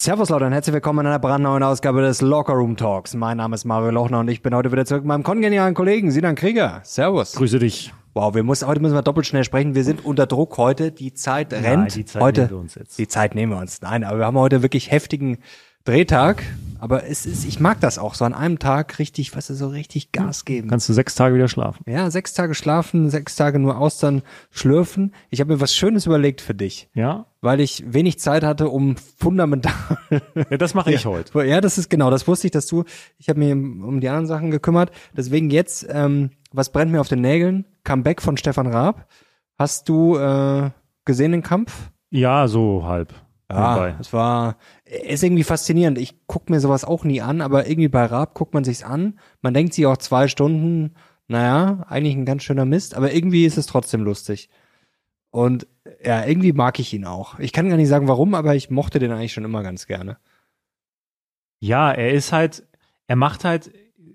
Servus Leute und herzlich willkommen in einer brandneuen Ausgabe des Locker Room Talks. Mein Name ist Mario Lochner und ich bin heute wieder zurück mit meinem kongenialen Kollegen Sinan Krieger. Servus. Grüße dich. Wow, heute müssen wir doppelt schnell sprechen. Wir sind unter Druck heute. Die Zeit rennt. Nein, die Zeit heute, nehmen wir uns jetzt. Die Zeit nehmen wir uns. Nein, aber wir haben heute wirklich heftigen Drehtag. Aber ich mag das auch, so an einem Tag richtig, so richtig Gas geben. Kannst du 6 Tage wieder schlafen? Ja, 6 Tage schlafen, 6 Tage nur Austern schlürfen. Ich habe mir was Schönes überlegt für dich. Ja? Weil ich wenig Zeit hatte, um fundamental... Ja, das mache ich heute. Ja, das ist genau, das wusste ich, ich habe mir um die anderen Sachen gekümmert. Deswegen jetzt, was brennt mir auf den Nägeln? Comeback von Stefan Raab. Hast du gesehen den Kampf? Ja, so halb. Ja, ist irgendwie faszinierend. Ich gucke mir sowas auch nie an, aber irgendwie bei Raab guckt man sich's an. Man denkt sich auch 2 Stunden, naja, eigentlich ein ganz schöner Mist, aber irgendwie ist es trotzdem lustig. Und ja, irgendwie mag ich ihn auch. Ich kann gar nicht sagen, warum, aber ich mochte den eigentlich schon immer ganz gerne. Ja, er macht halt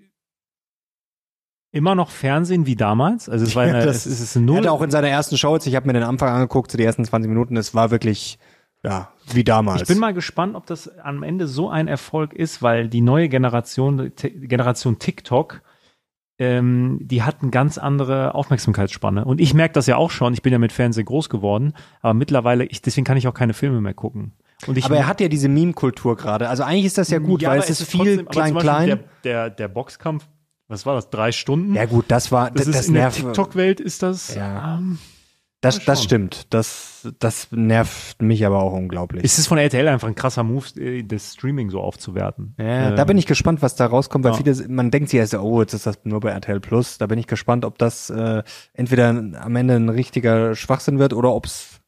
immer noch Fernsehen wie damals. Also es war es ist null. Er hatte auch in seiner ersten Show, ich habe mir den Anfang angeguckt, so die ersten 20 Minuten, es war wirklich, ja, wie damals. Ich bin mal gespannt, ob das am Ende so ein Erfolg ist, weil die neue Generation TikTok, die hat eine ganz andere Aufmerksamkeitsspanne. Und ich merke das ja auch schon. Ich bin ja mit Fernsehen groß geworden, aber mittlerweile, deswegen kann ich auch keine Filme mehr gucken. Aber er hat ja diese Meme-Kultur gerade. Also eigentlich ist das ja gut, weil es ist viel trotzdem, klein. Der Boxkampf, was war das, 3 Stunden? Ja gut, das ist in der TikTok-Welt ist das... Ja. Das stimmt. Das nervt mich aber auch unglaublich. Es ist von RTL einfach ein krasser Move, das Streaming so aufzuwerten. Ja, da bin ich gespannt, was da rauskommt, weil man denkt sich ja so, oh, jetzt ist das nur bei RTL Plus. Da bin ich gespannt, ob das entweder am Ende ein richtiger Schwachsinn wird oder ob es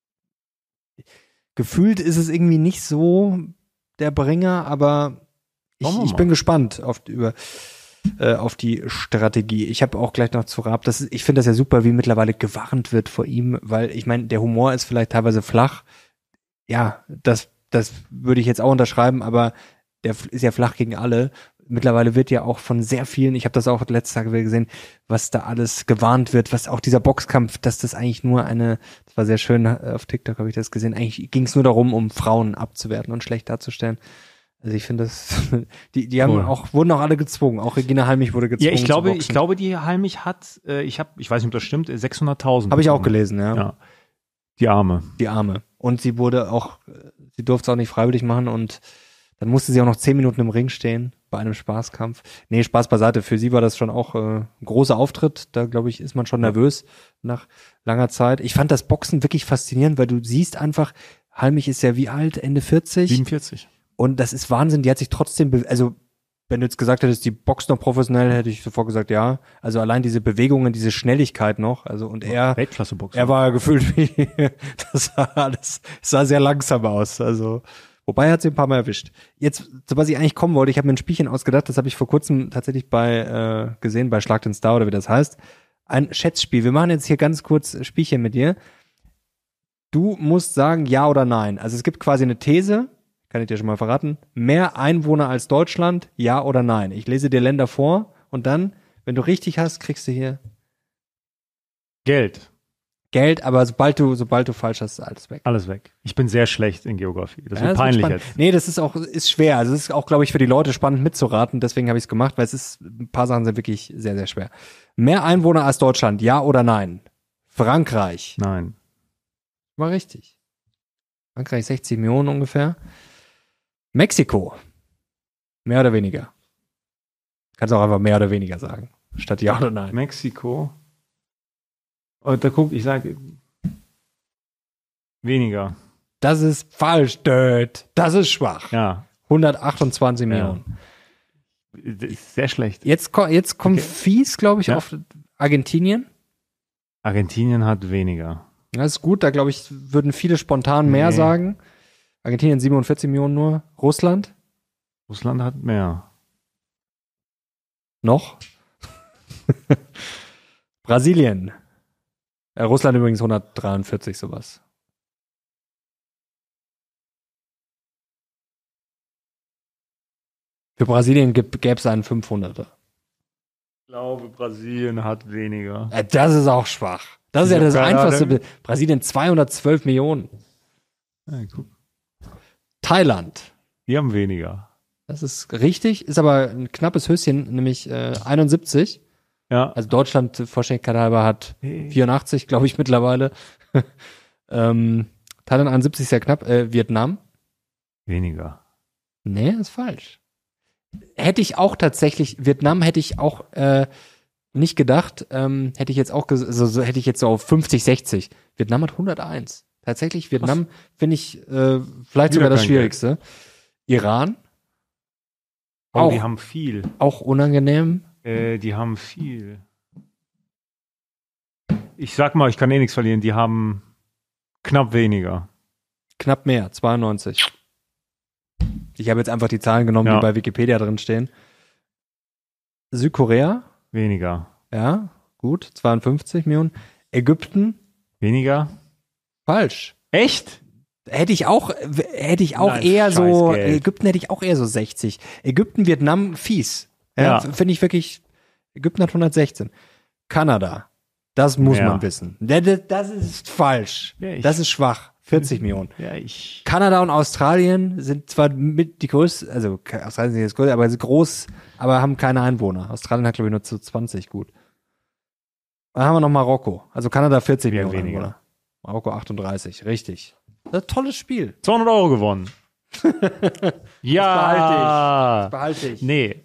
gefühlt ist es irgendwie nicht so der Bringer, aber ich bin gespannt auf die Strategie. Ich habe auch gleich noch zu Raab, ich finde das ja super, wie mittlerweile gewarnt wird vor ihm, weil ich meine, der Humor ist vielleicht teilweise flach. Ja, das würde ich jetzt auch unterschreiben, aber der ist ja flach gegen alle. Mittlerweile wird ja auch von sehr vielen, ich habe das auch letzte Tage wieder gesehen, was da alles gewarnt wird, was auch dieser Boxkampf, dass das eigentlich nur das war sehr schön, auf TikTok habe ich das gesehen, eigentlich ging es nur darum, um Frauen abzuwerten und schlecht darzustellen. Also ich finde die haben wurden auch alle gezwungen. Auch Regina Halmich wurde gezwungen. Ja, ich glaube, die Halmich hat, ich weiß nicht, ob das stimmt, 600.000. Habe ich auch gelesen, ja. Die Arme. Und sie durfte es auch nicht freiwillig machen und dann musste sie auch noch 10 Minuten im Ring stehen bei einem Spaßkampf. Nee, Spaß beiseite. Für sie war das schon auch ein großer Auftritt. Da, glaube ich, ist man schon nervös nach langer Zeit. Ich fand das Boxen wirklich faszinierend, weil du siehst einfach, Halmich ist ja wie alt? Ende 40? 47. Und das ist Wahnsinn, die hat sich trotzdem, also wenn du jetzt gesagt hättest, die boxt noch professionell, hätte ich sofort gesagt, ja. Also allein diese Bewegungen, diese Schnelligkeit noch, also und Weltklasse-Boxer. Er war gefühlt wie, das sah sehr langsam aus, also wobei er hat sie ein paar Mal erwischt. Jetzt, zu was ich eigentlich kommen wollte, ich habe mir ein Spielchen ausgedacht, das habe ich vor kurzem tatsächlich gesehen, bei Schlag den Star oder wie das heißt. Ein Schätzspiel. Wir machen jetzt hier ganz kurz Spielchen mit dir. Du musst sagen ja oder nein. Also es gibt quasi eine These, kann ich dir schon mal verraten. Mehr Einwohner als Deutschland, ja oder nein? Ich lese dir Länder vor und dann, wenn du richtig hast, kriegst du hier Geld, aber sobald du falsch hast, ist alles weg. Alles weg. Ich bin sehr schlecht in Geografie. Das wird peinlich jetzt. Nee, das ist schwer. Also es ist auch, glaube ich, für die Leute spannend mitzuraten. Deswegen habe ich es gemacht, weil ein paar Sachen sind wirklich sehr, sehr schwer. Mehr Einwohner als Deutschland, ja oder nein? Frankreich. Nein. War richtig. Frankreich 60 Millionen ungefähr. Mexiko. Mehr oder weniger. Kannst auch einfach mehr oder weniger sagen. Statt ja oder nein. Mexiko. Und ich sage weniger. Das ist falsch, Dirt. Das ist schwach. Ja. 128 Millionen. Das ist sehr schlecht. Jetzt kommt fies, glaube ich, auf Argentinien. Argentinien hat weniger. Das ist gut, da glaube ich, würden viele spontan mehr sagen. Argentinien 47 Millionen nur. Russland? Russland hat mehr. Noch? Brasilien. Russland übrigens 143, sowas. Für Brasilien gäbe es einen 500er. Ich glaube, Brasilien hat weniger. Das ist auch schwach. Das ist ja das Einfachste. Brasilien 212 Millionen. Ja, guck. Thailand Die haben weniger. Das ist richtig, ist aber ein knappes Höschen, nämlich 71. Ja. Also Deutschland, Vollständigkeit halber, hat 84, glaube ich, mittlerweile. Thailand 71 ist sehr knapp. Vietnam? Weniger. Nee, ist falsch. Vietnam hätte ich auch nicht gedacht, hätte ich jetzt auch hätte ich jetzt so auf 50, 60. Vietnam hat 101. Tatsächlich, Vietnam finde ich vielleicht sogar das Schwierigste. Iran? Oh, die haben viel. Auch unangenehm. Die haben viel. Ich sag mal, ich kann nichts verlieren. Die haben knapp weniger. Knapp mehr, 92. Ich habe jetzt einfach die Zahlen genommen, die bei Wikipedia drin stehen. Südkorea? Weniger. Ja, gut, 52 Millionen. Ägypten? Weniger. Falsch. Echt? Hätte ich auch Nein, eher so, Scheißgeld. Ägypten hätte ich auch eher so 60. Ägypten, Vietnam, fies. Ja. Finde ich wirklich, Ägypten hat 116. Kanada, das muss man wissen. Das ist falsch. Ja, das ist schwach. 40 Millionen. Ja, Kanada und Australien sind zwar mit die größten, also Australien ist das größte, aber sie sind groß, aber haben keine Einwohner. Australien hat, glaube ich, nur zu 20, gut. Dann haben wir noch Marokko. Also Kanada 40 Millionen weniger. Einwohner. Marokko 38, richtig. Das ist ein tolles Spiel. 200 € gewonnen. Ja. Das behalte ich. Nee.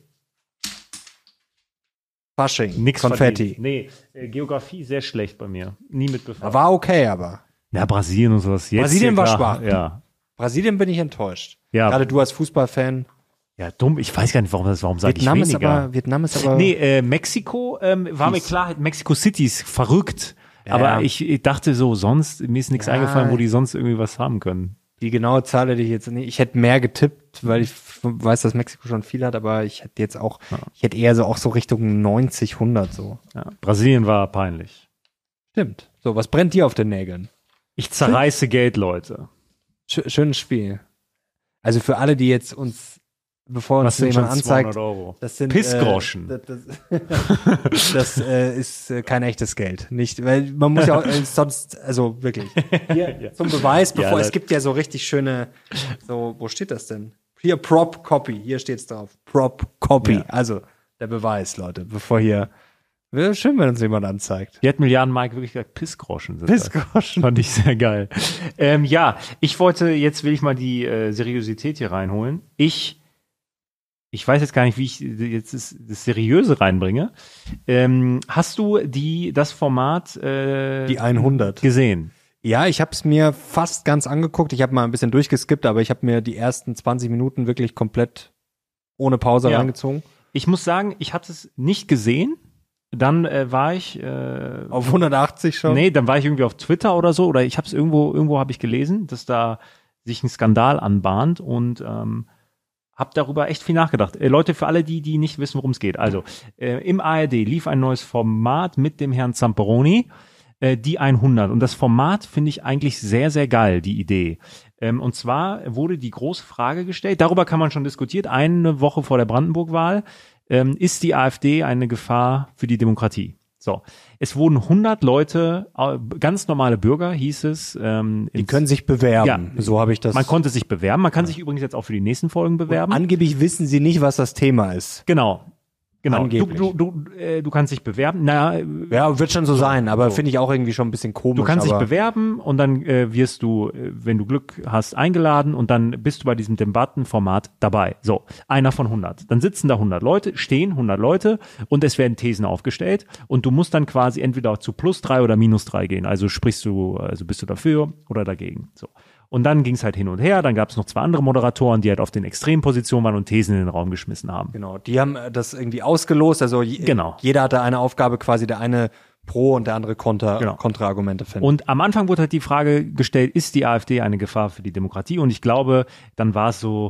Fasching. Nix Konfetti. verdient. Nee, Geografie sehr schlecht bei mir. Nie mit befasst. War okay, aber. Ja, Brasilien und sowas. Jetzt Brasilien hier, war klar. schwach. Ja. Brasilien bin ich enttäuscht. Ja. Gerade du als Fußballfan. Ja, dumm. Ich weiß gar nicht, warum sage ich weniger. Vietnam ist aber. Nee, Mexiko war mir klar, Mexico City ist verrückt. Ja, aber ich dachte so, mir ist nichts eingefallen, wo die sonst irgendwie was haben können. Die genaue Zahl hätte ich jetzt nicht. Ich hätte mehr getippt, weil ich weiß, dass Mexiko schon viel hat, aber ich hätte jetzt auch, ich hätte eher so auch so Richtung 90, 100 so. Ja. Brasilien war peinlich. Stimmt. So, was brennt dir auf den Nägeln? Ich zerreiße Geld, Leute. Schönes Spiel. Also für alle, die jetzt uns, bevor uns jemand anzeigt, 200 €. das sind Pissgroschen. Das ist kein echtes Geld. Nicht, weil man muss ja auch sonst, also wirklich. Hier zum Beweis, es gibt ja so richtig schöne, so, wo steht das denn? Hier Prop Copy, hier steht's drauf. Prop Copy. Ja. Also der Beweis, Leute, bevor hier. Wäre schön, wenn uns jemand anzeigt. Hier hat Milliarden Mike wirklich gesagt, Pissgroschen. Pissgroschen. Fand ich sehr geil. Jetzt will ich mal die Seriosität hier reinholen. Ich weiß jetzt gar nicht, wie ich jetzt das Seriöse reinbringe. Hast du das Format die 100 gesehen? Ja, ich habe es mir fast ganz angeguckt. Ich habe mal ein bisschen durchgeskippt, aber ich habe mir die ersten 20 Minuten wirklich komplett ohne Pause reingezogen. Ich muss sagen, ich habe es nicht gesehen. Dann war ich auf 180 schon? Nee, dann war ich irgendwie auf Twitter oder so, oder ich habe es irgendwo habe ich gelesen, dass da sich ein Skandal anbahnt und habe darüber echt viel nachgedacht. Leute, für alle, die nicht wissen, worum es geht. Also, im ARD lief ein neues Format mit dem Herrn Zamperoni, die 100. Und das Format finde ich eigentlich sehr, sehr geil, die Idee. Und zwar wurde die große Frage gestellt, darüber kann man schon diskutiert, eine Woche vor der Brandenburg-Wahl, ist die AfD eine Gefahr für die Demokratie? So, es wurden 100 Leute, ganz normale Bürger, hieß es. Die können sich bewerben. Ja, so habe ich das. Man konnte sich bewerben. Man kann sich übrigens jetzt auch für die nächsten Folgen bewerben. Und angeblich wissen sie nicht, was das Thema ist. Genau. Angeblich. Du kannst dich bewerben. Ja, wird schon so sein, aber finde ich auch irgendwie schon ein bisschen komisch. Du kannst dich bewerben und dann wirst du, wenn du Glück hast, eingeladen und dann bist du bei diesem Debattenformat dabei. So, einer von 100. Dann sitzen da 100 Leute, stehen 100 Leute und es werden Thesen aufgestellt und du musst dann quasi entweder zu +3 oder -3 gehen. Also bist du dafür oder dagegen. So. Und dann ging es halt hin und her, dann gab es noch 2 andere Moderatoren, die halt auf den Extrempositionen waren und Thesen in den Raum geschmissen haben. Genau, die haben das irgendwie ausgelost, also jeder hatte eine Aufgabe quasi, der eine Pro und der andere Kontraargumente finden. Und am Anfang wurde halt die Frage gestellt, ist die AfD eine Gefahr für die Demokratie? Und ich glaube, dann war es so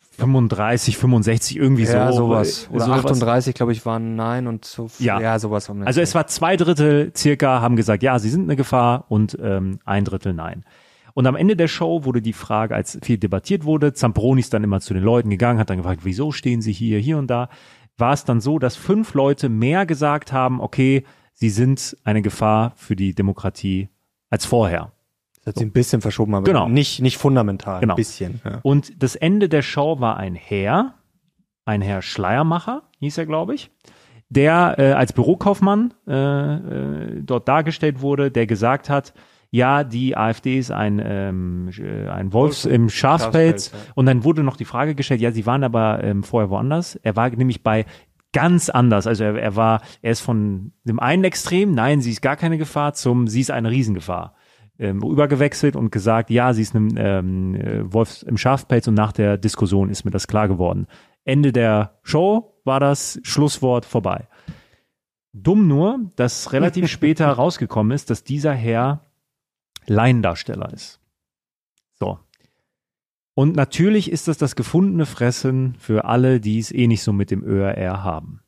35, 65 irgendwie ja, so. Sowas. Oder 38, glaube ich, waren Nein und so. Ja, sowas. Also es war 2/3 circa haben gesagt, ja, sie sind eine Gefahr und 1/3 Nein. Und am Ende der Show wurde die Frage, als viel debattiert wurde, Zamperoni ist dann immer zu den Leuten gegangen, hat dann gefragt, wieso stehen sie hier und da, war es dann so, dass 5 Leute mehr gesagt haben, okay, sie sind eine Gefahr für die Demokratie als vorher. Das hat sich ein bisschen verschoben, aber genau. nicht fundamental, genau. Ein bisschen. Ja. Und das Ende der Show war ein Herr Schleiermacher, hieß er, glaube ich, der als Bürokaufmann dort dargestellt wurde, der gesagt hat, ja, die AfD ist ein Wolf im Schafspelz. Ja. Und dann wurde noch die Frage gestellt, ja, sie waren aber vorher woanders. Er war nämlich bei ganz anders. Also er ist von dem einen Extrem, nein, sie ist gar keine Gefahr, sie ist eine Riesengefahr. Übergewechselt und gesagt, ja, sie ist ein Wolf im Schafspelz, und nach der Diskussion ist mir das klar geworden. Ende der Show war das Schlusswort vorbei. Dumm nur, dass relativ später rausgekommen ist, dass dieser Herr Laiendarsteller ist. So. Und natürlich ist das gefundene Fressen für alle, die es nicht so mit dem ÖRR haben.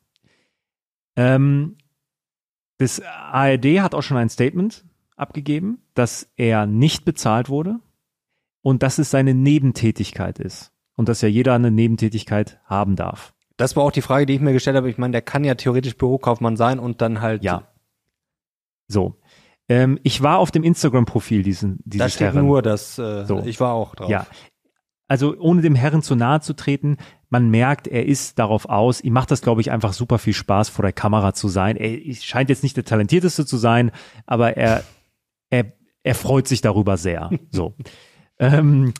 Das ARD hat auch schon ein Statement abgegeben, dass er nicht bezahlt wurde und dass es seine Nebentätigkeit ist. Und dass ja jeder eine Nebentätigkeit haben darf. Das war auch die Frage, die ich mir gestellt habe. Ich meine, der kann ja theoretisch Bürokaufmann sein und dann halt... Ja. So. Ich war auf dem Instagram-Profil dieses Da steht Herren. nur das, so. Ich war auch drauf. Ja. Also ohne dem Herren zu nahe zu treten, man merkt, er ist darauf aus. Ihm macht das, glaube ich, einfach super viel Spaß, vor der Kamera zu sein. Er scheint jetzt nicht der Talentierteste zu sein, aber er freut sich darüber sehr. So. Ja,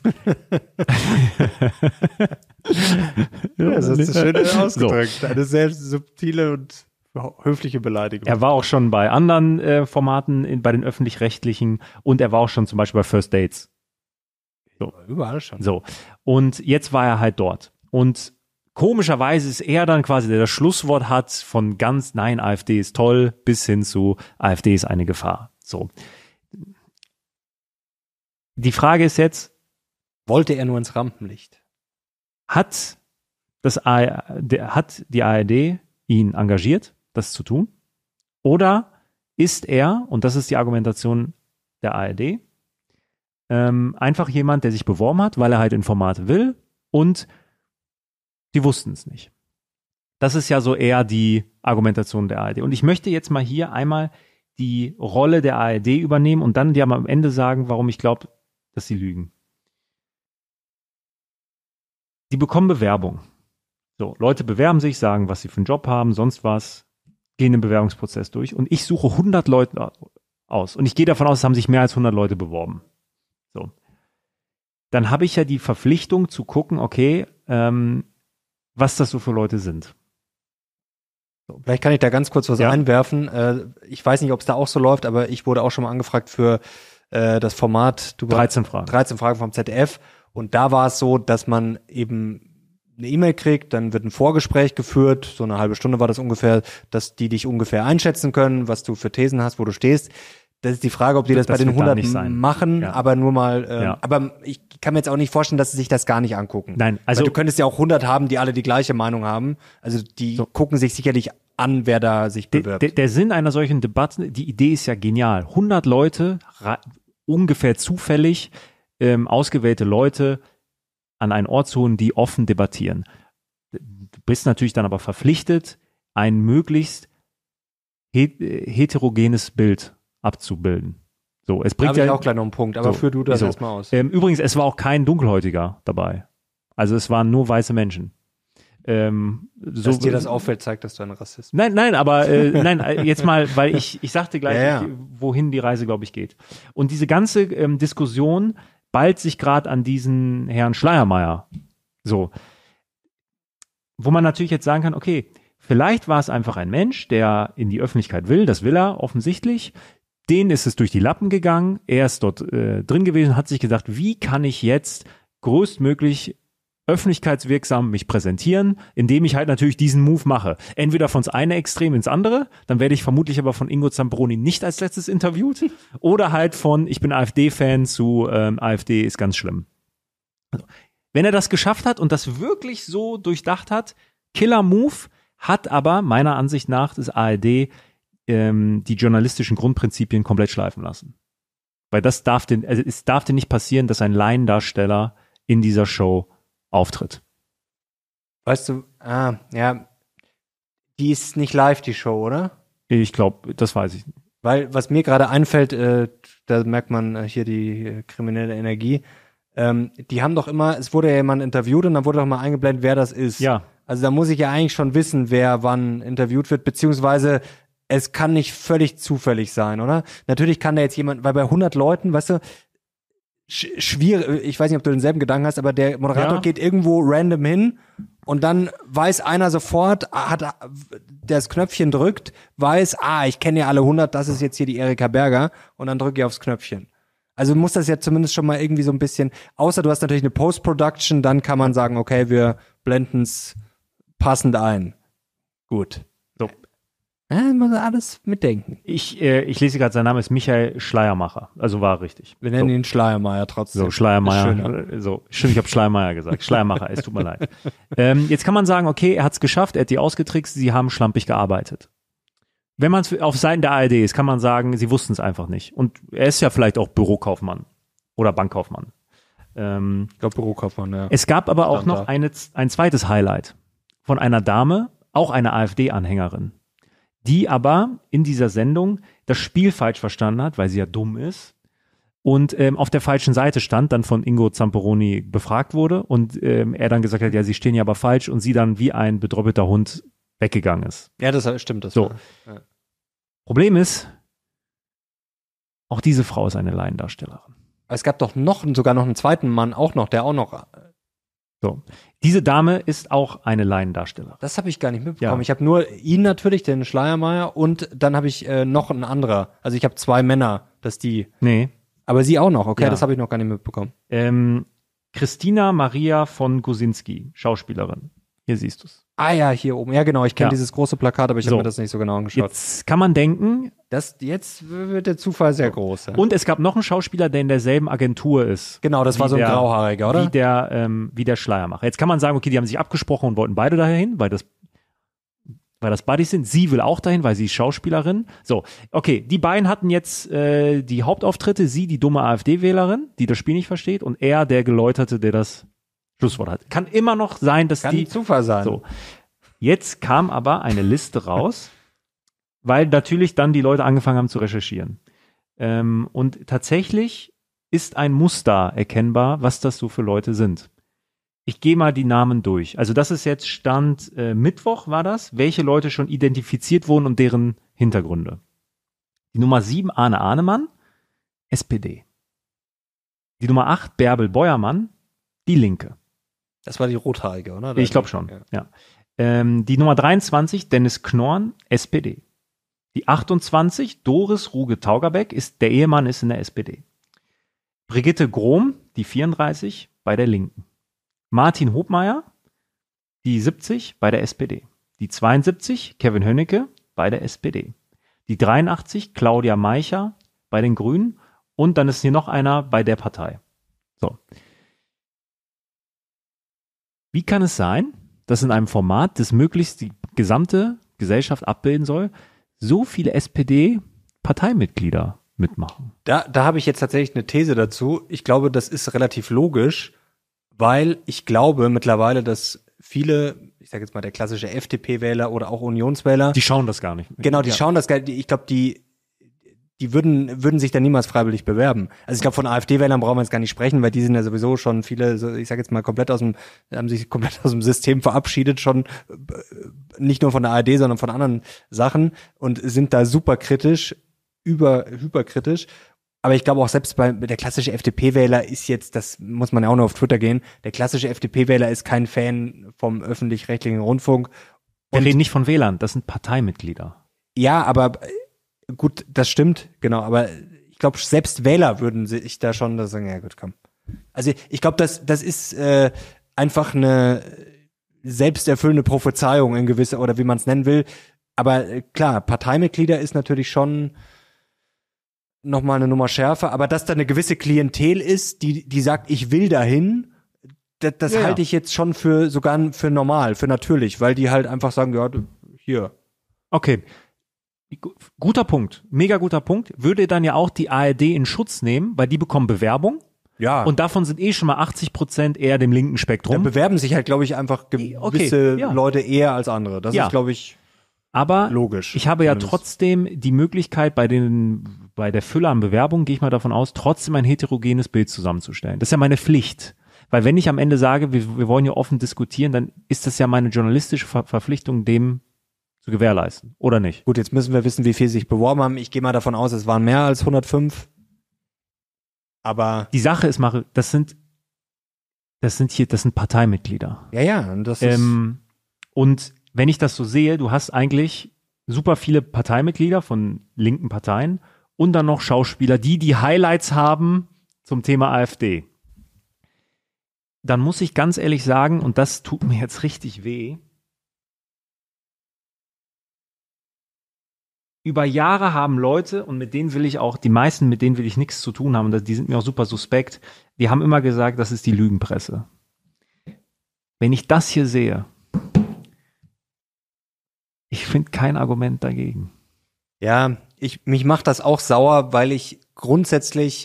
das ist schön ausgedrückt. So. Eine sehr subtile und höfliche Beleidigung. Er war auch schon bei anderen Formaten, bei den Öffentlich-Rechtlichen, und er war auch schon zum Beispiel bei First Dates. So. Überall schon. So. Und jetzt war er halt dort. Und komischerweise ist er dann quasi, der das Schlusswort hat von ganz, nein, AfD ist toll, bis hin zu AfD ist eine Gefahr. So. Die Frage ist jetzt, wollte er nur ins Rampenlicht? Hat die ARD ihn engagiert, das zu tun? Oder ist er, und das ist die Argumentation der ARD, einfach jemand, der sich beworben hat, weil er halt in Formate will, und die wussten es nicht. Das ist ja so eher die Argumentation der ARD. Und ich möchte jetzt mal hier einmal die Rolle der ARD übernehmen und dann dir am Ende sagen, warum ich glaube, dass sie lügen. Die bekommen Bewerbung. So, Leute bewerben sich, sagen, was sie für einen Job haben, sonst was, gehen den Bewerbungsprozess durch, und ich suche 100 Leute aus. Und ich gehe davon aus, es haben sich mehr als 100 Leute beworben. So. Dann habe ich ja die Verpflichtung zu gucken, okay, was das so für Leute sind. So. Vielleicht kann ich da ganz kurz was einwerfen. Ich weiß nicht, ob es da auch so läuft, aber ich wurde auch schon mal angefragt für das Format 13 Fragen. 13 Fragen vom ZDF. Und da war es so, dass man eben eine E-Mail kriegt, dann wird ein Vorgespräch geführt, so eine halbe Stunde war das ungefähr, dass die dich ungefähr einschätzen können, was du für Thesen hast, wo du stehst. Das ist die Frage, ob die das bei den 100 machen, aber nur mal, aber ich kann mir jetzt auch nicht vorstellen, dass sie sich das gar nicht angucken. Nein, also weil du könntest ja auch 100 haben, die alle die gleiche Meinung haben. Also die gucken sich sicherlich an, wer da sich bewirbt. Der Sinn einer solchen Debatte, die Idee ist ja genial. 100 Leute, ungefähr zufällig ausgewählte Leute an einen Ort zu holen, die offen debattieren. Du bist natürlich dann aber verpflichtet, ein möglichst heterogenes Bild abzubilden. So, es bringt ja auch gleich noch einen Punkt, aber führ du das erstmal aus. Übrigens, es war auch kein Dunkelhäutiger dabei. Also es waren nur weiße Menschen. Dass dir das auffällt, zeigt, dass du ein Rassist bist. Nein, aber jetzt mal, weil ich sagte gleich, wohin die Reise, glaube ich, geht. Und diese ganze Diskussion ballt sich gerade an diesen Herrn Schleiermacher. So. Wo man natürlich jetzt sagen kann, okay, vielleicht war es einfach ein Mensch, der in die Öffentlichkeit will, das will er offensichtlich. Denen ist es durch die Lappen gegangen, er ist dort drin gewesen, hat sich gesagt, wie kann ich jetzt größtmöglich öffentlichkeitswirksam mich präsentieren, indem ich halt natürlich diesen Move mache. Entweder von das eine Extrem ins andere, dann werde ich vermutlich aber von Ingo Zambroni nicht als letztes interviewt, oder halt von ich bin AfD-Fan zu AfD ist ganz schlimm. Also, wenn er das geschafft hat und das wirklich so durchdacht hat, Killer-Move, hat aber meiner Ansicht nach das ARD die journalistischen Grundprinzipien komplett schleifen lassen. Weil es darf dir nicht passieren, dass ein Laiendarsteller in dieser Show auftritt. Weißt du, die ist nicht live, die Show, oder? Ich glaube, das weiß ich nicht. Weil, was mir gerade einfällt, da merkt man hier die kriminelle Energie, die haben doch immer, es wurde ja jemand interviewt und dann wurde doch mal eingeblendet, wer das ist. Ja. Also da muss ich ja eigentlich schon wissen, wer wann interviewt wird, beziehungsweise es kann nicht völlig zufällig sein, oder? Natürlich kann da jetzt jemand, weil bei 100 Leuten, weißt du, schwierig, ich weiß nicht, ob du denselben Gedanken hast, aber der Moderator geht irgendwo random hin und dann weiß einer sofort, der das Knöpfchen drückt, weiß, ich kenne ja alle 100, das ist jetzt hier die Erika Berger und dann drücke ich aufs Knöpfchen. Also muss das ja zumindest schon mal irgendwie so ein bisschen, außer du hast natürlich eine Post-Production, dann kann man sagen, okay, wir blenden's passend ein. Gut. So. Ja, muss alles mitdenken. Ich lese gerade, sein Name ist Michael Schleiermacher. Also war richtig. Wir nennen ihn Schleiermeier trotzdem. So, Schleiermeier. So, stimmt, ich habe Schleiermeier gesagt. Schleiermacher, es tut mir leid. Jetzt kann man sagen, okay, er hat es geschafft, er hat die ausgetrickst, sie haben schlampig gearbeitet. Wenn man auf Seiten der ARD ist, kann man sagen, sie wussten es einfach nicht. Und er ist ja vielleicht auch Bürokaufmann oder Bankkaufmann. Ich glaube Bürokaufmann, ja. Es gab aber auch noch ein zweites Highlight von einer Dame, auch eine AfD-Anhängerin, die aber in dieser Sendung das Spiel falsch verstanden hat, weil sie ja dumm ist und auf der falschen Seite stand, dann von Ingo Zamperoni befragt wurde und er dann gesagt hat, ja, sie stehen ja aber falsch und sie dann wie ein bedröppelter Hund weggegangen ist. Ja, das stimmt. Das so. Ja. Problem ist, auch diese Frau ist eine Laiendarstellerin. Es gab doch sogar noch einen zweiten Mann, der auch noch. So. Diese Dame ist auch eine Laiendarstellerin. Das habe ich gar nicht mitbekommen. Ja. Ich habe nur ihn natürlich, den Schleiermeier, und dann habe ich noch einen anderer. Also ich habe 2 Männer, Nee. Aber sie auch noch, okay, Ja. das habe ich noch gar nicht mitbekommen. Christina Maria von Gusinski, Schauspielerin. Hier siehst du es. Ja, hier oben. Ja, genau, ich kenne Ja. dieses große Plakat, aber ich habe mir das nicht so genau angeschaut. Jetzt kann man denken, Jetzt wird der Zufall sehr groß. Ja. und es gab noch einen Schauspieler, der in derselben Agentur ist. Genau, das war so ein Grauhaariger, oder? Wie der Schleiermacher. Jetzt kann man sagen, okay, die haben sich abgesprochen und wollten beide dahin, weil das Buddies sind. Sie will auch dahin, weil sie ist Schauspielerin. So, okay, die beiden hatten jetzt die Hauptauftritte. Sie, die dumme AfD-Wählerin, die das Spiel nicht versteht, und er, der Geläuterte, der das Schlusswort hat. Kann immer noch sein, dass Kann Zufall sein. So. Jetzt kam aber eine Liste raus, weil natürlich dann die Leute angefangen haben zu recherchieren. Und tatsächlich ist ein Muster erkennbar, was das so für Leute sind. Ich gehe mal die Namen durch. Also das ist jetzt Stand Mittwoch war das, welche Leute schon identifiziert wurden und deren Hintergründe. Die Nummer 7, Arne Ahnemann, SPD. Die Nummer 8, Bärbel Beuermann, Die Linke. Das war die Rothaarige, oder? Ich glaube schon, ja. Die Nummer 23, Dennis Knorn, SPD. Die 28, Doris Ruge-Taugerbeck, der Ehemann ist in der SPD. Brigitte Grom, die 34, bei der Linken. Martin Hobmeier, die 70, bei der SPD. Die 72, Kevin Hönnecke, bei der SPD. Die 83, Claudia Meicher, bei den Grünen. Und dann ist hier noch einer bei der Partei. So. Wie kann es sein, dass in einem Format, das möglichst die gesamte Gesellschaft abbilden soll, so viele SPD-Parteimitglieder mitmachen? Da habe ich jetzt tatsächlich eine These dazu. Ich glaube, das ist relativ logisch, weil ich glaube mittlerweile, dass viele, ich sage jetzt mal der klassische FDP-Wähler oder auch Unionswähler, die schauen das gar nicht. Genau, die schauen das gar nicht. Ich glaube, die würden sich da niemals freiwillig bewerben. Also ich glaube, von AfD-Wählern brauchen wir jetzt gar nicht sprechen, weil die sind ja sowieso schon viele, ich sage jetzt mal, haben sich komplett aus dem System verabschiedet, schon nicht nur von der ARD, sondern von anderen Sachen und sind da super kritisch, hyperkritisch. Aber ich glaube auch selbst der klassische FDP-Wähler ist jetzt, das muss man ja auch nur auf Twitter gehen, der klassische FDP-Wähler ist kein Fan vom öffentlich-rechtlichen Rundfunk. Wir reden nicht von Wählern, das sind Parteimitglieder. Ja, aber gut, das stimmt, genau, aber ich glaube, selbst Wähler würden sich da schon sagen, ja gut, komm. Also ich glaube, das ist einfach eine selbsterfüllende Prophezeiung in gewisser, oder wie man es nennen will. Aber klar, Parteimitglieder ist natürlich schon nochmal eine Nummer schärfer, aber dass da eine gewisse Klientel ist, die sagt, ich will dahin, das halte ich jetzt schon für normal, für natürlich, weil die halt einfach sagen, ja, hier. Okay. Guter Punkt, mega guter Punkt. Würde dann ja auch die ARD in Schutz nehmen, weil die bekommen Bewerbung. Ja. Und davon sind schon mal 80% eher dem linken Spektrum. Da bewerben sich halt, glaube ich, einfach gewisse Leute eher als andere. Das ist, glaube ich. Aber logisch, ich habe ja trotzdem die Möglichkeit, bei der Fülle an Bewerbungen, gehe ich mal davon aus, trotzdem ein heterogenes Bild zusammenzustellen. Das ist ja meine Pflicht. Weil wenn ich am Ende sage, wir wollen ja offen diskutieren, dann ist das ja meine journalistische Verpflichtung, dem zu gewährleisten. Oder nicht? Gut, jetzt müssen wir wissen, wie viele sich beworben haben. Ich gehe mal davon aus, es waren mehr als 105. Aber die Sache ist, das sind Parteimitglieder. Ja, und das ist und wenn ich das so sehe, du hast eigentlich super viele Parteimitglieder von linken Parteien und dann noch Schauspieler, die Highlights haben zum Thema AfD. Dann muss ich ganz ehrlich sagen, und das tut mir jetzt richtig weh, über Jahre haben Leute, und die meisten, mit denen will ich nichts zu tun haben, die sind mir auch super suspekt, die haben immer gesagt, das ist die Lügenpresse. Wenn ich das hier sehe, ich finde kein Argument dagegen. Ja, mich macht das auch sauer, weil ich grundsätzlich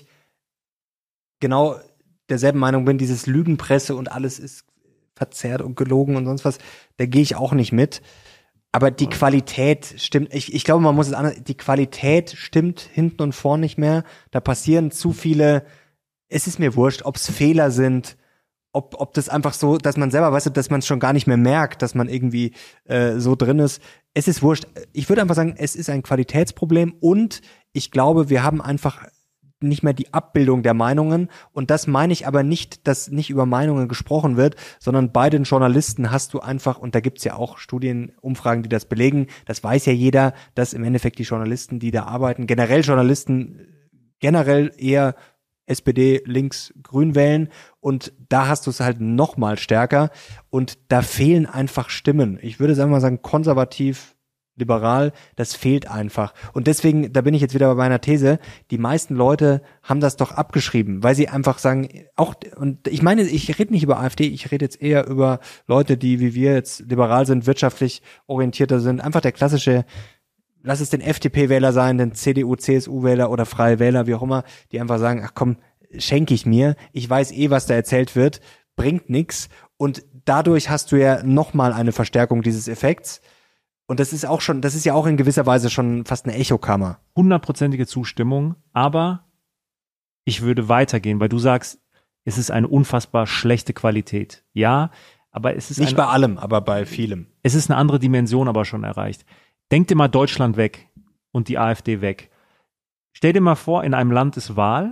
genau derselben Meinung bin, dieses Lügenpresse und alles ist verzerrt und gelogen und sonst was, da gehe ich auch nicht mit. Aber die Qualität stimmt, ich glaube, man muss es anders, die Qualität stimmt hinten und vorn nicht mehr. Da passieren zu viele, es ist mir wurscht, ob es Fehler sind, ob das einfach so, dass man selber weiß, dass man es schon gar nicht mehr merkt, dass man irgendwie so drin ist. Es ist wurscht. Ich würde einfach sagen, es ist ein Qualitätsproblem und ich glaube, wir haben einfach nicht mehr die Abbildung der Meinungen und das meine ich aber nicht, dass nicht über Meinungen gesprochen wird, sondern bei den Journalisten hast du einfach, und da gibt's ja auch Studien, Umfragen, die das belegen, das weiß ja jeder, dass im Endeffekt die Journalisten, die da arbeiten, generell Journalisten, generell eher SPD, links, grün wählen und da hast du es halt noch mal stärker und da fehlen einfach Stimmen. Ich würde sagen mal sagen, konservativ, liberal, das fehlt einfach. Und deswegen, da bin ich jetzt wieder bei meiner These, die meisten Leute haben das doch abgeschrieben, weil sie einfach sagen, auch, und ich meine, ich rede nicht über AfD, ich rede jetzt eher über Leute, die wie wir jetzt liberal sind, wirtschaftlich orientierter sind, einfach der klassische, lass es den FDP-Wähler sein, den CDU, CSU-Wähler oder Freie Wähler, wie auch immer, die einfach sagen, ach komm, schenke ich mir, ich weiß was da erzählt wird, bringt nix und dadurch hast du ja nochmal eine Verstärkung dieses Effekts. Und das ist ja auch in gewisser Weise schon fast eine Echokammer. 100%ige Zustimmung, aber ich würde weitergehen, weil du sagst, es ist eine unfassbar schlechte Qualität. Ja, aber es ist nicht bei allem, aber bei vielem. Es ist eine andere Dimension aber schon erreicht. Denk dir mal Deutschland weg und die AfD weg. Stell dir mal vor, in einem Land ist Wahl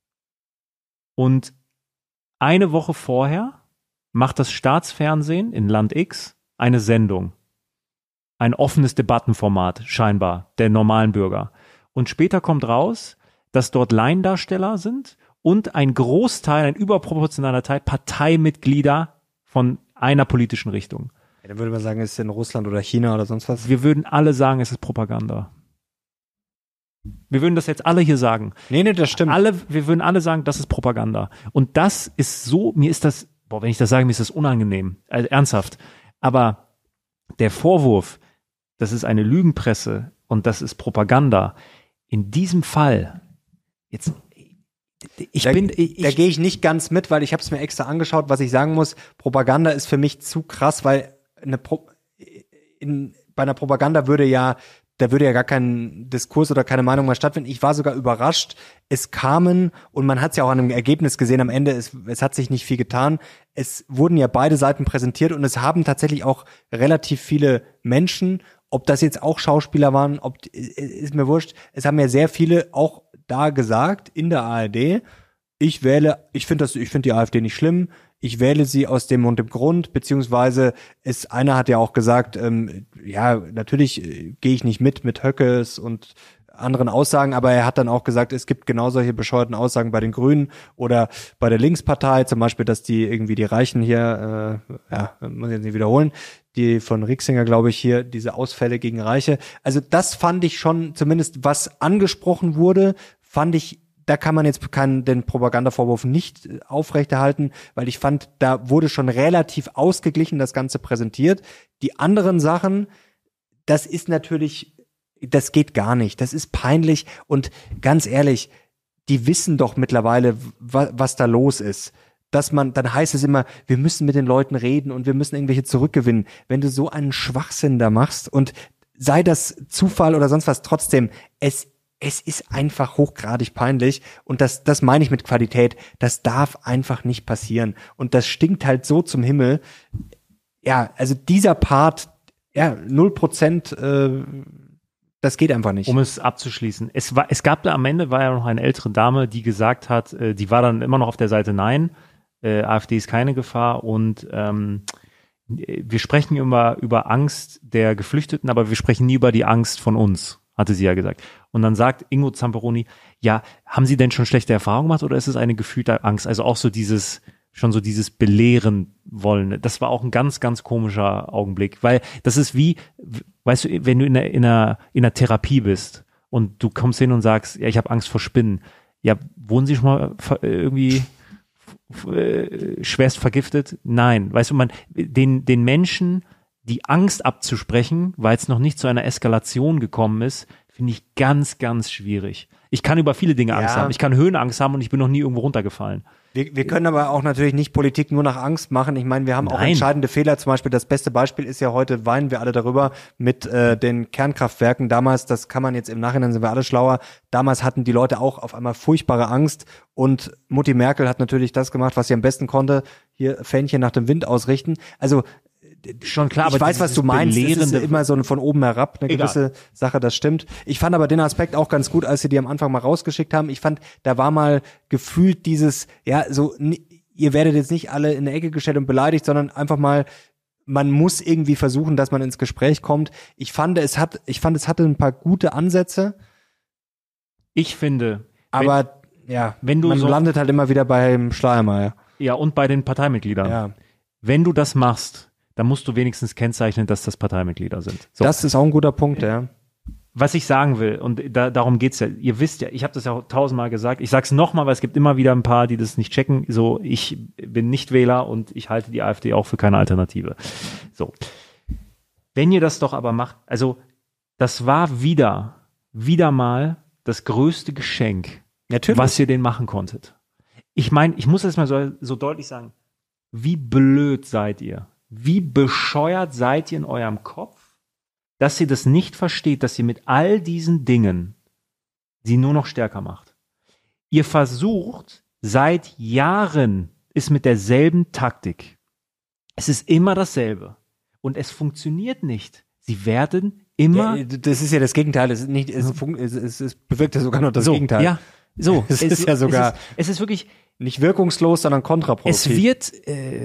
und eine Woche vorher macht das Staatsfernsehen in Land X eine Sendung. Ein offenes Debattenformat, scheinbar, der normalen Bürger. Und später kommt raus, dass dort Laiendarsteller sind und ein Großteil, ein überproportionaler Teil Parteimitglieder von einer politischen Richtung. Ja, dann würde man sagen, es ist in Russland oder China oder sonst was. Wir würden alle sagen, es ist Propaganda. Wir würden das jetzt alle hier sagen. Nee, das stimmt. Wir würden alle sagen, das ist Propaganda. Und das ist so, wenn ich das sage, mir ist das unangenehm. Also ernsthaft. Aber der Vorwurf, das ist eine Lügenpresse und das ist Propaganda. In diesem Fall, da gehe ich nicht ganz mit, weil ich habe es mir extra angeschaut, was ich sagen muss, Propaganda ist für mich zu krass, weil bei einer Propaganda würde ja gar kein Diskurs oder keine Meinung mehr stattfinden. Ich war sogar überrascht. Es kamen, und man hat es ja auch an dem Ergebnis gesehen, am Ende, es hat sich nicht viel getan. Es wurden ja beide Seiten präsentiert und es haben tatsächlich auch relativ viele Menschen, ob das jetzt auch Schauspieler waren, ist mir wurscht. Es haben ja sehr viele auch da gesagt in der ARD, ich finde die AfD nicht schlimm, ich wähle sie aus dem und dem Grund, beziehungsweise einer hat ja auch gesagt, ja, natürlich gehe ich nicht mit Höckes und anderen Aussagen, aber er hat dann auch gesagt, es gibt genau solche bescheuerten Aussagen bei den Grünen oder bei der Linkspartei, zum Beispiel, dass die irgendwie die Reichen hier, muss ich jetzt nicht wiederholen, die von Rixinger, glaube ich, hier, diese Ausfälle gegen Reiche. Also das fand ich schon, zumindest was angesprochen wurde, da kann man jetzt den Propagandavorwurf nicht aufrechterhalten, weil ich fand, da wurde schon relativ ausgeglichen das Ganze präsentiert. Die anderen Sachen, das ist natürlich, das geht gar nicht. Das ist peinlich und ganz ehrlich, die wissen doch mittlerweile, was da los ist. Dann heißt es immer, wir müssen mit den Leuten reden und wir müssen irgendwelche zurückgewinnen. Wenn du so einen Schwachsinn da machst und sei das Zufall oder sonst was, trotzdem, es ist einfach hochgradig peinlich und das meine ich mit Qualität, das darf einfach nicht passieren und das stinkt halt so zum Himmel. Ja, also dieser Part, 0%, das geht einfach nicht. Um es abzuschließen. Es gab da am Ende, war ja noch eine ältere Dame, die gesagt hat, die war dann immer noch auf der Seite Nein, AfD ist keine Gefahr und wir sprechen immer über Angst der Geflüchteten, aber wir sprechen nie über die Angst von uns, hatte sie ja gesagt. Und dann sagt Ingo Zamperoni, ja, haben Sie denn schon schlechte Erfahrungen gemacht oder ist es eine gefühlte Angst? Also auch so dieses belehren wollen. Das war auch ein ganz, ganz komischer Augenblick, weil das ist wie, weißt du, wenn du in einer Therapie bist und du kommst hin und sagst, ja, ich habe Angst vor Spinnen. Ja, wurden Sie schon mal irgendwie schwerst vergiftet? Nein. Weißt du, den Menschen die Angst abzusprechen, weil es noch nicht zu einer Eskalation gekommen ist, finde ich ganz, ganz schwierig. Ich kann über viele Dinge Angst haben. Ich kann Höhenangst haben und ich bin noch nie irgendwo runtergefallen. Wir können aber auch natürlich nicht Politik nur nach Angst machen. Ich meine, wir haben auch entscheidende Fehler. Zum Beispiel das beste Beispiel ist ja heute, weinen wir alle darüber, mit den Kernkraftwerken. Damals, das kann man jetzt im Nachhinein, sind wir alle schlauer, damals hatten die Leute auch auf einmal furchtbare Angst und Mutti Merkel hat natürlich das gemacht, was sie am besten konnte, hier Fähnchen nach dem Wind ausrichten. Also schon klar, ich weiß, was du meinst. Es ist immer so von oben herab eine gewisse Sache, das stimmt. Ich fand aber den Aspekt auch ganz gut, als sie die am Anfang mal rausgeschickt haben. Ich fand, da war mal gefühlt dieses, ihr werdet jetzt nicht alle in eine Ecke gestellt und beleidigt, sondern einfach mal, man muss irgendwie versuchen, dass man ins Gespräch kommt. Ich fand, es hatte ein paar gute Ansätze. Ich finde, aber man landet halt immer wieder beim Schleiermeier. Ja, und bei den Parteimitgliedern. Ja. Wenn du das machst, dann musst du wenigstens kennzeichnen, dass das Parteimitglieder sind. So. Das ist auch ein guter Punkt, ja. Was ich sagen will, und darum geht's ja, ihr wisst ja, ich habe das ja 1000-mal gesagt, ich sag's nochmal, weil es gibt immer wieder ein paar, die das nicht checken, so, ich bin Nichtwähler und ich halte die AfD auch für keine Alternative. So. Wenn ihr das doch aber macht, also, das war wieder mal das größte Geschenk, was ihr denen machen konntet. Ich meine, ich muss das mal so deutlich sagen, wie blöd seid ihr? Wie bescheuert seid ihr in eurem Kopf, dass ihr das nicht versteht, dass ihr mit all diesen Dingen sie nur noch stärker macht? Ihr versucht seit Jahren, ist mit derselben Taktik. Es ist immer dasselbe. Und es funktioniert nicht. Sie werden immer... Ja, das ist ja das Gegenteil. Es bewirkt ja sogar noch das Gegenteil. Ja, so. Es ist ja sogar... Es ist wirklich... Nicht wirkungslos, sondern kontraproduktiv. Es wird...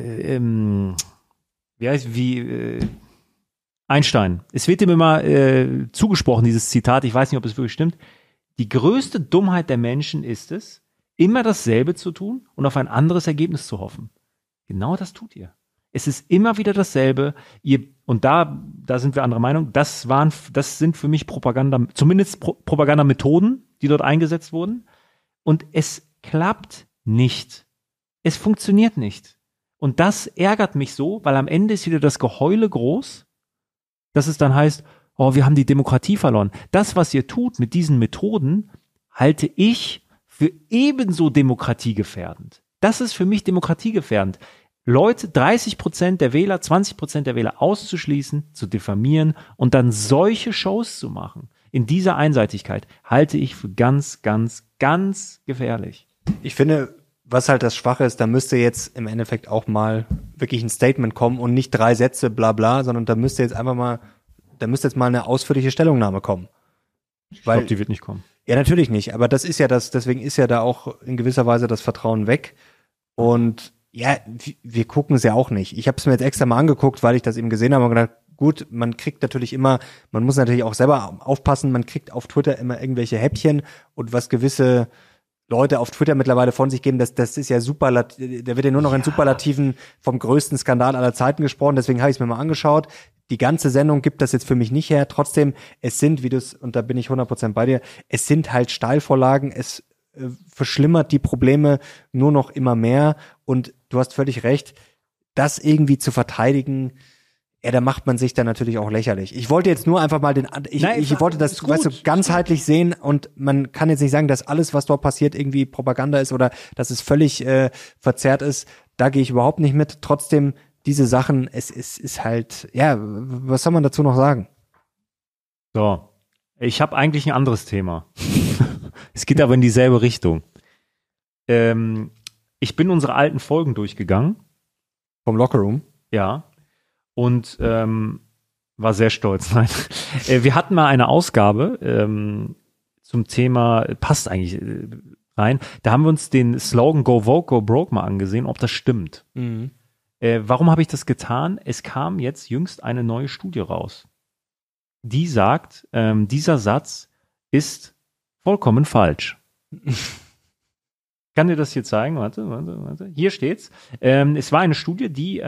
Einstein. Es wird ihm immer zugesprochen, dieses Zitat, ich weiß nicht, ob es wirklich stimmt. Die größte Dummheit der Menschen ist es, immer dasselbe zu tun und auf ein anderes Ergebnis zu hoffen. Genau das tut ihr. Es ist immer wieder dasselbe. Und da sind wir anderer Meinung. Das sind für mich zumindest Propagandamethoden, die dort eingesetzt wurden. Und es klappt nicht. Es funktioniert nicht. Und das ärgert mich so, weil am Ende ist wieder das Geheule groß, dass es dann heißt, oh, wir haben die Demokratie verloren. Das, was ihr tut mit diesen Methoden, halte ich für ebenso demokratiegefährdend. Das ist für mich demokratiegefährdend. Leute, 30% der Wähler, 20% der Wähler auszuschließen, zu diffamieren und dann solche Shows zu machen, in dieser Einseitigkeit, halte ich für ganz, ganz, ganz gefährlich. Ich finde, was halt das Schwache ist, da müsste jetzt im Endeffekt auch mal wirklich ein Statement kommen und nicht 3 Sätze bla bla, sondern da müsste jetzt mal eine ausführliche Stellungnahme kommen. Ich glaube, die wird nicht kommen. Ja, natürlich nicht, aber das ist ja deswegen ist ja da auch in gewisser Weise das Vertrauen weg. Und ja, wir gucken es ja auch nicht. Ich habe es mir jetzt extra mal angeguckt, weil ich das eben gesehen habe und gedacht, gut, man muss natürlich auch selber aufpassen, man kriegt auf Twitter immer irgendwelche Häppchen und was gewisse Leute auf Twitter mittlerweile von sich geben, das ist ja da wird ja nur noch in Superlativen vom größten Skandal aller Zeiten gesprochen, deswegen habe ich es mir mal angeschaut. Die ganze Sendung gibt das jetzt für mich nicht her, trotzdem, es sind, und da bin ich 100% bei dir, es sind halt Steilvorlagen, es verschlimmert die Probleme nur noch immer mehr und du hast völlig recht, das irgendwie zu verteidigen, ja, da macht man sich dann natürlich auch lächerlich. Ich wollte jetzt nur einfach mal ich wollte das, weißt du, ganzheitlich sehen und man kann jetzt nicht sagen, dass alles, was dort passiert, irgendwie Propaganda ist oder dass es völlig verzerrt ist. Da gehe ich überhaupt nicht mit. Trotzdem, diese Sachen, es ist halt, ja, was soll man dazu noch sagen? So, ich habe eigentlich ein anderes Thema. Es geht aber in dieselbe Richtung. Ich bin unsere alten Folgen durchgegangen. Vom Lockerroom? Ja. Und war sehr stolz. Nein. Wir hatten mal eine Ausgabe zum Thema, passt eigentlich rein. Da haben wir uns den Slogan Go Woke, Go Broke mal angesehen, ob das stimmt. Mhm. Warum habe ich das getan? Es kam jetzt jüngst eine neue Studie raus. Die sagt, dieser Satz ist vollkommen falsch. Kann dir das hier zeigen? Warte. Hier steht's. Es war eine Studie, die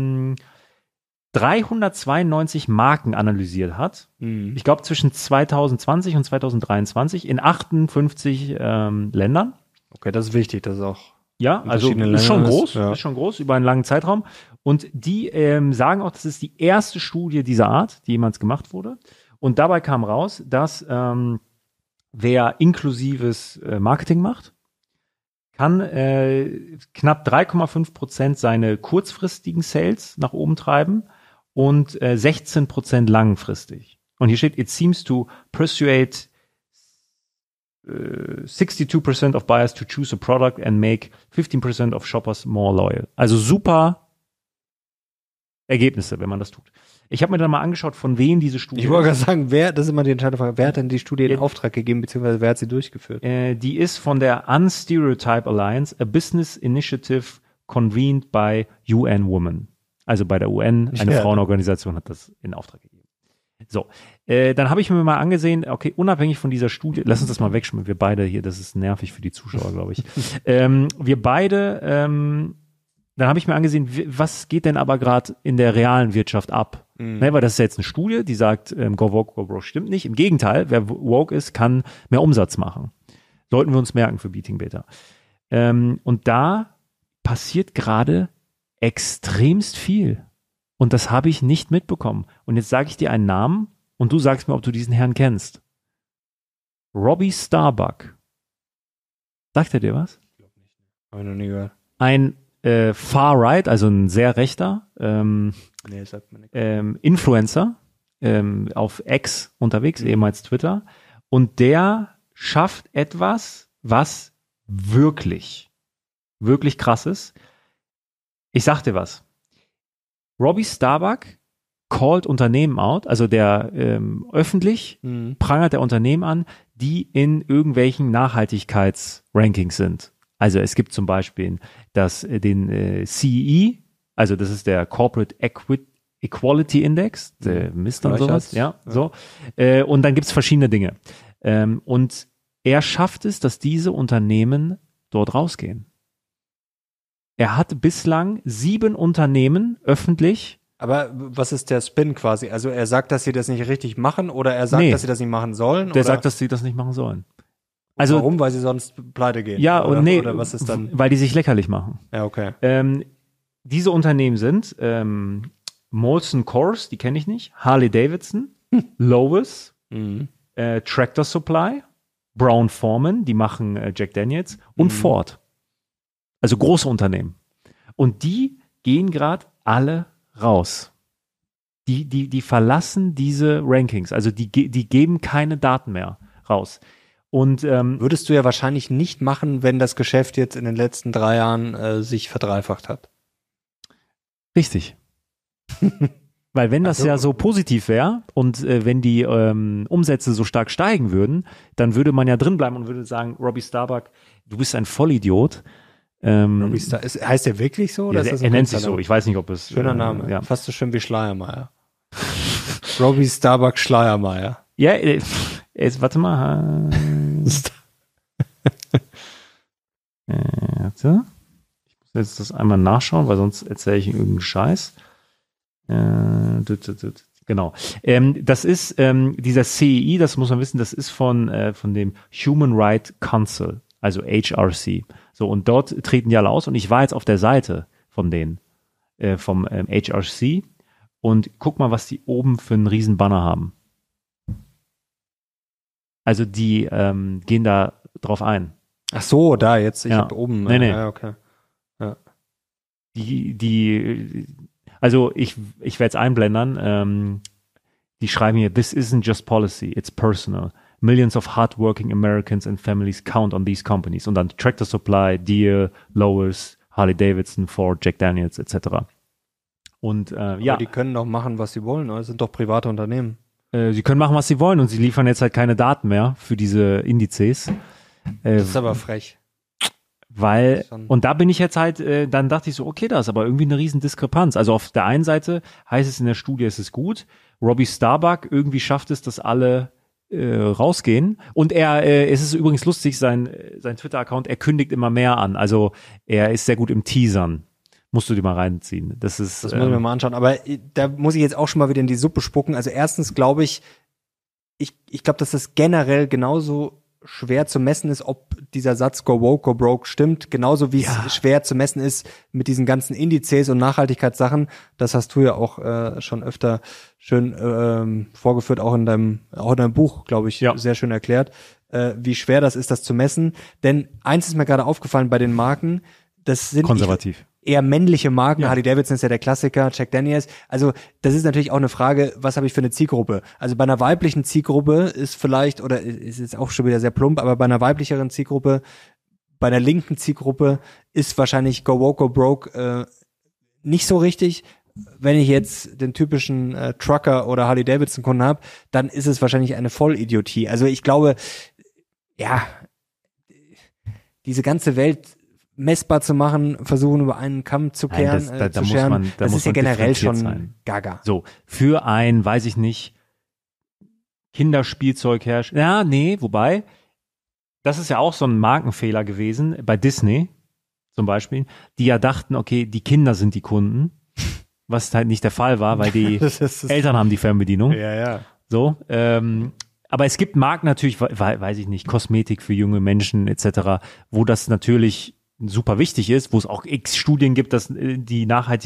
392 Marken analysiert hat. Mhm. Ich glaube zwischen 2020 und 2023 in 58 Ländern. Okay, das ist wichtig, das ist auch. Ja, also ist schon groß, ist schon groß über einen langen Zeitraum. Und die sagen auch, das ist die erste Studie dieser Art, die jemals gemacht wurde. Und dabei kam raus, dass wer inklusives Marketing macht, kann knapp 3,5% seine kurzfristigen Sales nach oben treiben und 16% langfristig. Und hier steht, it seems to persuade 62% of buyers to choose a product and make 15% of shoppers more loyal. Also super Ergebnisse, wenn man das tut. Ich habe mir dann mal angeschaut, von wem diese Studie Ich wollte gerade sagen, das ist immer die entscheidende Frage, wer hat denn die Studie in Auftrag gegeben, beziehungsweise wer hat sie durchgeführt? Die ist von der Unstereotype Alliance, a business initiative convened by UN Women. Also bei der UN, eine Frauenorganisation hat das in Auftrag gegeben. So, dann habe ich mir mal angesehen, okay, unabhängig von dieser Studie, lass uns das mal wegschmeißen, wir beide hier, das ist nervig für die Zuschauer, glaube ich. Wir beide, dann habe ich mir angesehen, was geht denn aber gerade in der realen Wirtschaft ab? Ne, weil das ist jetzt eine Studie, die sagt, Go Woke, Go Broke stimmt nicht. Im Gegenteil, wer woke ist, kann mehr Umsatz machen. Sollten wir uns merken für Beating Beta. Und da passiert gerade extremst viel. Und das habe ich nicht mitbekommen. Und jetzt sage ich dir einen Namen und du sagst mir, ob du diesen Herrn kennst. Robbie Starbuck. Sagt er dir was? Ich glaube nicht. Habe ich noch nie gehört. Ein Far-Right, also ein sehr rechter sagt mir nichts. Influencer auf X unterwegs, ehemals Twitter. Und der schafft etwas, was wirklich, wirklich krass ist. Ich sag dir was. Robbie Starbuck callt Unternehmen out, also der öffentlich prangert der Unternehmen an, die in irgendwelchen Nachhaltigkeitsrankings sind. Also es gibt zum Beispiel den CEE, also das ist der Corporate Equality Index, der misst dann sowas, so. Und dann gibt's verschiedene Dinge. Und er schafft es, dass diese Unternehmen dort rausgehen. Er hat bislang 7 Unternehmen öffentlich. Aber was ist der Spin quasi? Also er sagt, dass sie das nicht richtig machen oder er sagt, dass sie das nicht machen sollen? Der sagt, dass sie das nicht machen sollen. Also, warum? Weil sie sonst pleite gehen? Ja, oder, und nee, oder was ist dann? Weil die sich lächerlich machen. Ja, okay. Diese Unternehmen sind Molson Coors, die kenne ich nicht, Harley Davidson, Lowe's, Tractor Supply, Brown Forman, die machen Jack Daniels und Ford. Also große Unternehmen. Und die gehen gerade alle raus. Die verlassen diese Rankings. Also die geben keine Daten mehr raus. Und würdest du ja wahrscheinlich nicht machen, wenn das Geschäft jetzt in den letzten 3 Jahren sich verdreifacht hat. Richtig. Weil wenn das ja so positiv wäre und wenn die Umsätze so stark steigen würden, dann würde man ja drin bleiben und würde sagen, Robbie Starbuck, du bist ein Vollidiot. Heißt der wirklich so? Oder Ja, ist das er nennt sich so. Ich weiß nicht, ob es... Schöner Name. Ja. Fast so schön wie Schleiermeier. Robbie Starbuck Schleiermeier. Ja, warte mal. Warte. Ich muss jetzt das einmal nachschauen, weil sonst erzähle ich irgendeinen Scheiß. Genau. Das ist dieser CEI, das muss man wissen, das ist von dem Human Rights Council, also HRC. So, und dort treten die alle aus und ich war jetzt auf der Seite von denen, vom HRC und guck mal, was die oben für einen riesen Banner haben. Also die gehen da drauf ein. Ach so, da jetzt, ich habe oben. Nee. Ja, okay. Ja. Also ich werde es einblendern. die schreiben hier, this isn't just policy, it's personal. Millions of hardworking Americans and families count on these companies. Und dann Tractor Supply, Deere, Lowe's, Harley Davidson, Ford, Jack Daniels etc. Und Aber die können doch machen, was sie wollen, oder? Das sind doch private Unternehmen. Sie können machen, was sie wollen und sie liefern jetzt halt keine Daten mehr für diese Indizes. Das ist aber frech. Weil, und da bin ich jetzt halt, dann dachte ich so, okay, da ist aber irgendwie eine riesen Diskrepanz. Also auf der einen Seite heißt es in der Studie, es ist gut. Robbie Starbuck irgendwie schafft es, dass alle rausgehen. Und es ist übrigens lustig, sein Twitter-Account, er kündigt immer mehr an. Also er ist sehr gut im Teasern. Musst du dir mal reinziehen. Das muss ich mir mal anschauen. Aber da muss ich jetzt auch schon mal wieder in die Suppe spucken. Also erstens glaube ich glaube, dass das generell genauso schwer zu messen ist, ob dieser Satz Go Woke, Go Broke stimmt, genauso wie es schwer zu messen ist mit diesen ganzen Indizes und Nachhaltigkeitssachen. Das hast du ja auch schon öfter schön vorgeführt, auch in deinem Buch, glaube ich, sehr schön erklärt, wie schwer das ist, das zu messen. Denn eins ist mir gerade aufgefallen bei den Marken, das sind konservativ. Eher männliche Marken. Harley Davidson ist ja der Klassiker, Jack Daniels. Also das ist natürlich auch eine Frage, was habe ich für eine Zielgruppe? Also bei einer weiblichen Zielgruppe ist vielleicht, oder ist jetzt auch schon wieder sehr plump, aber bei einer weiblicheren Zielgruppe, bei einer linken Zielgruppe ist wahrscheinlich Go Woke, Go Broke nicht so richtig. Wenn ich jetzt den typischen Trucker oder Harley Davidson Kunden habe, dann ist es wahrscheinlich eine Vollidiotie. Also ich glaube, diese ganze Welt messbar zu machen, versuchen über einen Kamm zu kehren, zu scheren, das ist ja generell schon gaga. So, für ein, weiß ich nicht, Kinderspielzeughersteller, ja, nee, wobei, das ist ja auch so ein Markenfehler gewesen, bei Disney zum Beispiel, die ja dachten, okay, die Kinder sind die Kunden, was halt nicht der Fall war, weil die Eltern haben die Fernbedienung. Ja. So, aber es gibt Marken natürlich, weiß ich nicht, Kosmetik für junge Menschen etc., wo das natürlich super wichtig ist, wo es auch x Studien gibt, dass die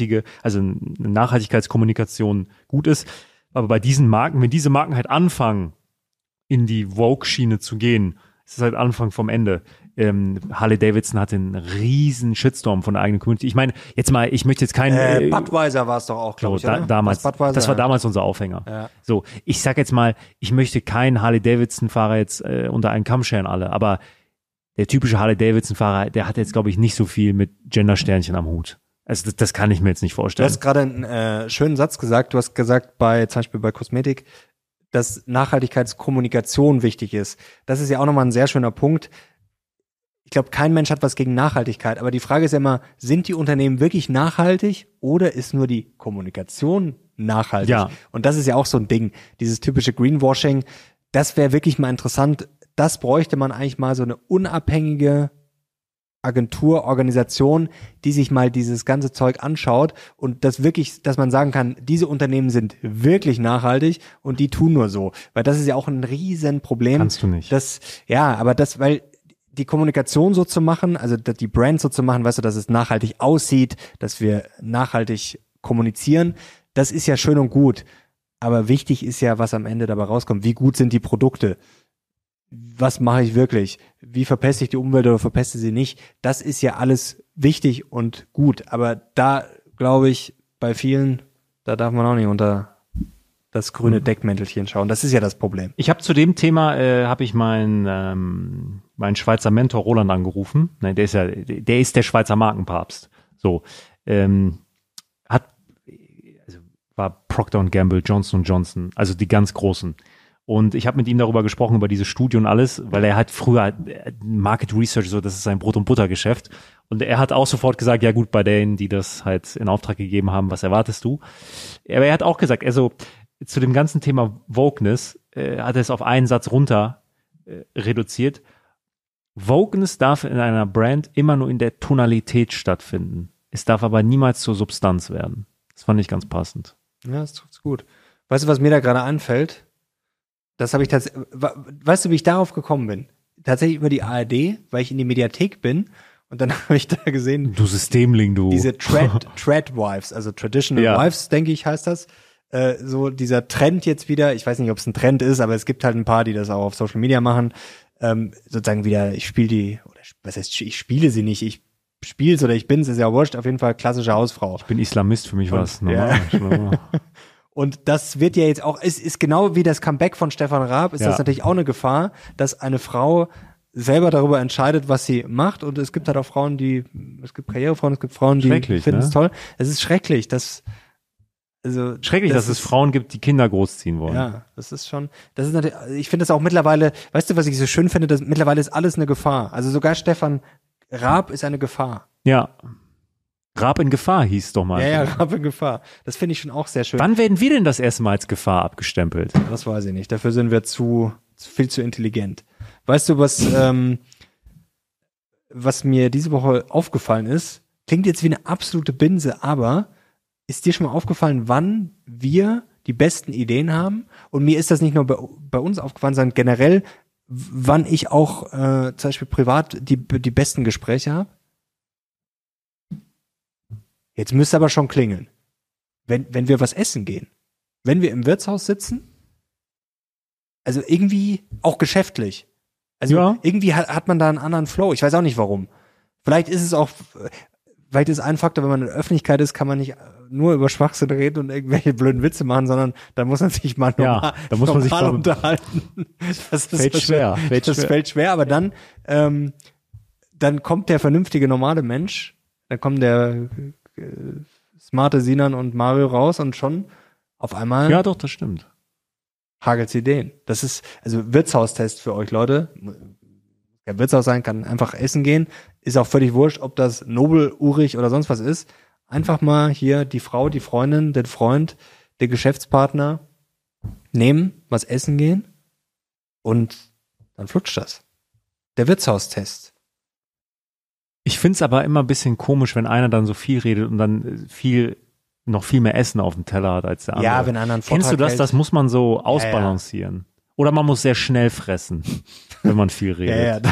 Nachhaltigkeitskommunikation gut ist. Aber bei diesen Marken, wenn diese Marken halt anfangen, in die Woke-Schiene zu gehen, ist es halt Anfang vom Ende. Harley Davidson hatte einen riesen Shitstorm von der eigenen Community. Ich meine, jetzt mal, ich möchte jetzt keinen... Budweiser war es doch auch, glaube ich, oder? Damals, das war damals unser Aufhänger. Ja. So, ich sag jetzt mal, ich möchte keinen Harley Davidson-Fahrer jetzt unter einen Kamm scheren alle, aber der typische Harley-Davidson-Fahrer, der hat jetzt, glaube ich, nicht so viel mit Gender-Sternchen am Hut. Also das kann ich mir jetzt nicht vorstellen. Du hast gerade einen schönen Satz gesagt. Du hast gesagt, zum Beispiel bei Kosmetik, dass Nachhaltigkeitskommunikation wichtig ist. Das ist ja auch nochmal ein sehr schöner Punkt. Ich glaube, kein Mensch hat was gegen Nachhaltigkeit. Aber die Frage ist ja immer, sind die Unternehmen wirklich nachhaltig oder ist nur die Kommunikation nachhaltig? Ja. Und das ist ja auch so ein Ding. Dieses typische Greenwashing. Das wäre wirklich mal interessant. Das bräuchte man eigentlich mal so eine unabhängige Agentur, Organisation, die sich mal dieses ganze Zeug anschaut und das wirklich, dass man sagen kann, diese Unternehmen sind wirklich nachhaltig und die tun nur so. Weil das ist ja auch ein Riesenproblem. Kannst du nicht. Weil die Kommunikation so zu machen, also die Brand so zu machen, weißt du, dass es nachhaltig aussieht, dass wir nachhaltig kommunizieren, das ist ja schön und gut. Aber wichtig ist ja, was am Ende dabei rauskommt. Wie gut sind die Produkte? Was mache ich wirklich? Wie verpeste ich die Umwelt oder verpeste sie nicht? Das ist ja alles wichtig und gut. Aber da, glaube ich, bei vielen, da darf man auch nicht unter das grüne Deckmäntelchen schauen. Das ist ja das Problem. Ich habe zu dem Thema, habe ich meinen Schweizer Mentor Roland angerufen. Der ist der Schweizer Markenpapst. So, war Procter & Gamble, Johnson & Johnson, also die ganz Großen. Und ich habe mit ihm darüber gesprochen, über diese Studie und alles, weil er hat früher Market Research, so das ist sein Brot- und Buttergeschäft. Und er hat auch sofort gesagt, ja gut, bei denen, die das halt in Auftrag gegeben haben, was erwartest du? Aber er hat auch gesagt, also zu dem ganzen Thema Wokeness hat er es auf einen Satz runter reduziert. Wokeness darf in einer Brand immer nur in der Tonalität stattfinden. Es darf aber niemals zur Substanz werden. Das fand ich ganz passend. Ja, das ist gut. Weißt du, was mir da gerade einfällt? Das habe ich tatsächlich, weißt du, wie ich darauf gekommen bin? Tatsächlich über die ARD, weil ich in die Mediathek bin und dann habe ich da gesehen. Du Systemling, du. Diese Trad Wives, also Traditional Wives, denke ich, heißt das. So dieser Trend jetzt wieder, ich weiß nicht, ob es ein Trend ist, aber es gibt halt ein paar, die das auch auf Social Media machen. Sozusagen wieder, ich spiele sie nicht, ich spiel's oder ich bin's, ist ja wurscht, auf jeden Fall klassische Hausfrau. Ich bin Islamist, für mich war es normal. Ja. Und das wird ja jetzt auch, ist genau wie das Comeback von Stefan Raab, ist das natürlich auch eine Gefahr, dass eine Frau selber darüber entscheidet, was sie macht. Und es gibt halt auch Frauen, es gibt Karrierefrauen, es gibt Frauen, die finden es toll. Es ist schrecklich, dass es Frauen gibt, die Kinder großziehen wollen. Ja, das ist natürlich, ich finde das auch mittlerweile, weißt du, was ich so schön finde, dass mittlerweile ist alles eine Gefahr. Also sogar Stefan Raab ist eine Gefahr. Ja. Raab in Gefahr hieß doch mal. Ja, Raab in Gefahr. Das finde ich schon auch sehr schön. Wann werden wir denn das erste Mal als Gefahr abgestempelt? Das weiß ich nicht. Dafür sind wir viel zu intelligent. Weißt du, was mir diese Woche aufgefallen ist? Klingt jetzt wie eine absolute Binse, aber ist dir schon mal aufgefallen, wann wir die besten Ideen haben? Und mir ist das nicht nur bei uns aufgefallen, sondern generell, wann ich auch zum Beispiel privat die besten Gespräche habe? Jetzt müsste aber schon klingeln. Wenn wir was essen gehen. Wenn wir im Wirtshaus sitzen. Also irgendwie auch geschäftlich. Also irgendwie hat man da einen anderen Flow. Ich weiß auch nicht warum. Vielleicht ist ein Faktor, wenn man in der Öffentlichkeit ist, kann man nicht nur über Schwachsinn reden und irgendwelche blöden Witze machen, sondern da muss man sich mal normal unterhalten. Das fällt schwer, aber dann kommt der vernünftige, normale Mensch, dann kommt der smarte Sinan und Mario raus und schon auf einmal. Ja, doch, das stimmt. Hagelt's Ideen. Das ist, also Wirtshaustest für euch, Leute. Kann Wirtshaus sein, kann einfach essen gehen. Ist auch völlig wurscht, ob das Nobel, Urig oder sonst was ist. Einfach mal hier die Frau, die Freundin, den Freund, den Geschäftspartner nehmen, was essen gehen und dann flutscht das. Der Wirtshaustest. Ich find's aber immer ein bisschen komisch, wenn einer dann so viel redet und dann noch viel mehr Essen auf dem Teller hat als der andere. Ja, wenn einer einen Vortrag Kennst du das? Das muss man so ausbalancieren. Ja. Oder man muss sehr schnell fressen, wenn man viel redet.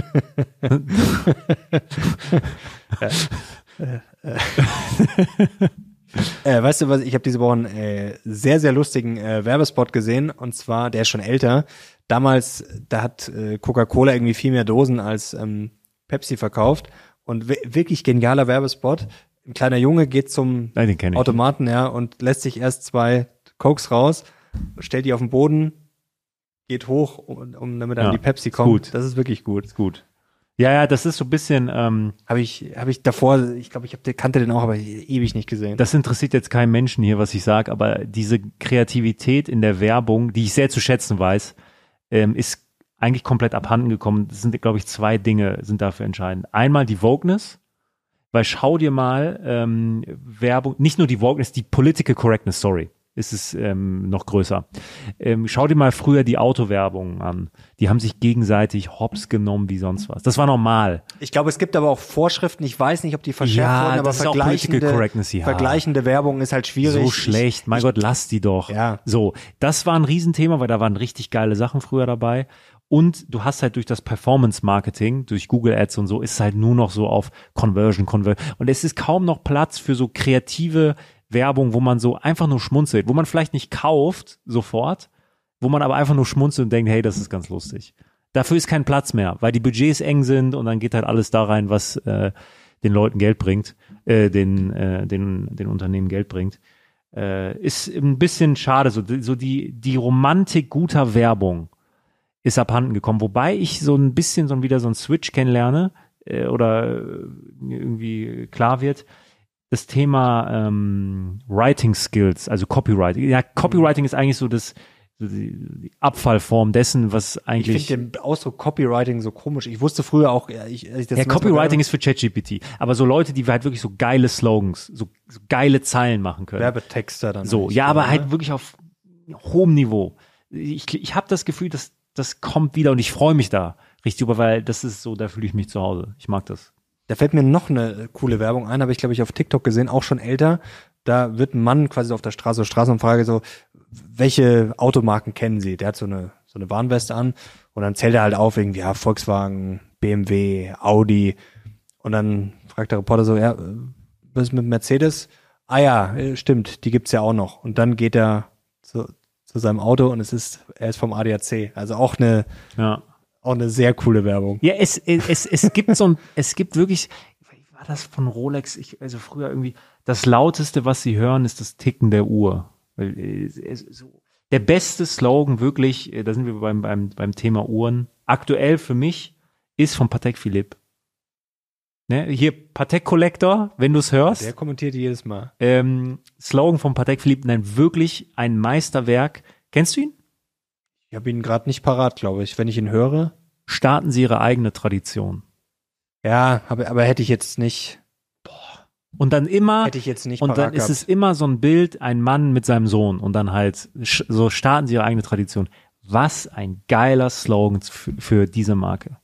Weißt du was, ich habe diese Woche einen sehr, sehr lustigen Werbespot gesehen, und zwar, der ist schon älter. Damals, da hat Coca-Cola irgendwie viel mehr Dosen als Pepsi verkauft, und wirklich genialer Werbespot. Ein kleiner Junge geht zum Automaten, und lässt sich erst 2 Cokes raus, stellt die auf den Boden, geht hoch, damit er an die Pepsi kommt. Gut. Das ist wirklich gut. Ist gut. Ja, das ist so ein bisschen. Habe ich davor, ich glaube, kannte den auch, aber ewig nicht gesehen. Das interessiert jetzt keinen Menschen hier, was ich sage, aber diese Kreativität in der Werbung, die ich sehr zu schätzen weiß, ist eigentlich komplett abhanden gekommen. Das sind, glaube ich, 2 Dinge sind dafür entscheidend. Einmal die Wokeness, weil schau dir mal Werbung, nicht nur die Wokeness, die Political Correctness, ist es noch größer. Schau dir mal früher die Autowerbung an. Die haben sich gegenseitig hops genommen wie sonst was. Das war normal. Ich glaube, es gibt aber auch Vorschriften, ich weiß nicht, ob die verschärft wurden, aber vergleichende Werbung ist halt schwierig. So schlecht, mein Gott, lass die doch. Ja. So, das war ein Riesenthema, weil da waren richtig geile Sachen früher dabei. Und du hast halt durch das Performance-Marketing, durch Google Ads und so, ist es halt nur noch so auf Conversion. Und es ist kaum noch Platz für so kreative Werbung, wo man so einfach nur schmunzelt, wo man vielleicht nicht kauft sofort, wo man aber einfach nur schmunzelt und denkt, hey, das ist ganz lustig. Dafür ist kein Platz mehr, weil die Budgets eng sind und dann geht halt alles da rein, was den Leuten Geld bringt, den Unternehmen Geld bringt. Ist ein bisschen schade, so die Romantik guter Werbung ist abhanden gekommen, wobei ich so ein bisschen wieder so einen Switch kennenlerne oder irgendwie klar wird. Das Thema Writing Skills, also Copywriting. Ja, Copywriting ist eigentlich so die Abfallform dessen, was eigentlich. Ich finde den Ausdruck Copywriting so komisch. Ich wusste früher auch, Copywriting ist für ChatGPT. Aber so Leute, die halt wirklich so geile Slogans, so geile Zeilen machen können. Werbetexter dann. So, ja, aber halt wirklich auf hohem Niveau. Ich habe das Gefühl, dass das kommt wieder und ich freue mich da richtig über, weil das ist so, da fühle ich mich zu Hause. Ich mag das. Da fällt mir noch eine coole Werbung ein, habe ich, glaube ich, auf TikTok gesehen, auch schon älter. Da wird ein Mann quasi auf der Straßenumfrage so, welche Automarken kennen Sie? Der hat so eine Warnweste an und dann zählt er halt auf, irgendwie, ja, Volkswagen, BMW, Audi. Und dann fragt der Reporter so, ja, was ist mit Mercedes? Ah ja, stimmt, die gibt's ja auch noch. Und dann geht er zu seinem Auto und er ist vom ADAC. Also auch eine sehr coole Werbung. Ja, es gibt wirklich, war das von Rolex? Also früher irgendwie, das Lauteste, was sie hören, ist das Ticken der Uhr. Weil, der beste Slogan wirklich, da sind wir beim Thema Uhren, aktuell für mich, ist von Patek Philippe. Ne? Hier, Patek Collector, wenn du es hörst. Der kommentiert jedes Mal. Slogan von Patek Philippe, nein, wirklich ein Meisterwerk. Kennst du ihn? Ich habe ihn gerade nicht parat, glaube ich. Wenn ich ihn höre. Starten Sie Ihre eigene Tradition. Ja, aber hätte ich jetzt nicht. Und dann immer, hätte ich jetzt nicht und dann ist es immer so ein Bild, ein Mann mit seinem Sohn und dann halt so starten sie ihre eigene Tradition. Was ein geiler Slogan für diese Marke.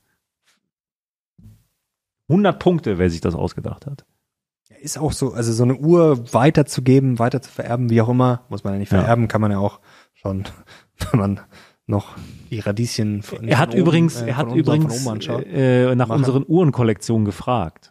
100 Punkte, wer sich das ausgedacht hat. Ist auch so, also so eine Uhr weiterzugeben, weiter zu vererben, wie auch immer, muss man ja nicht vererben, kann man ja auch schon, wenn man noch die Radieschen von Er hat übrigens nach unseren Uhrenkollektionen gefragt.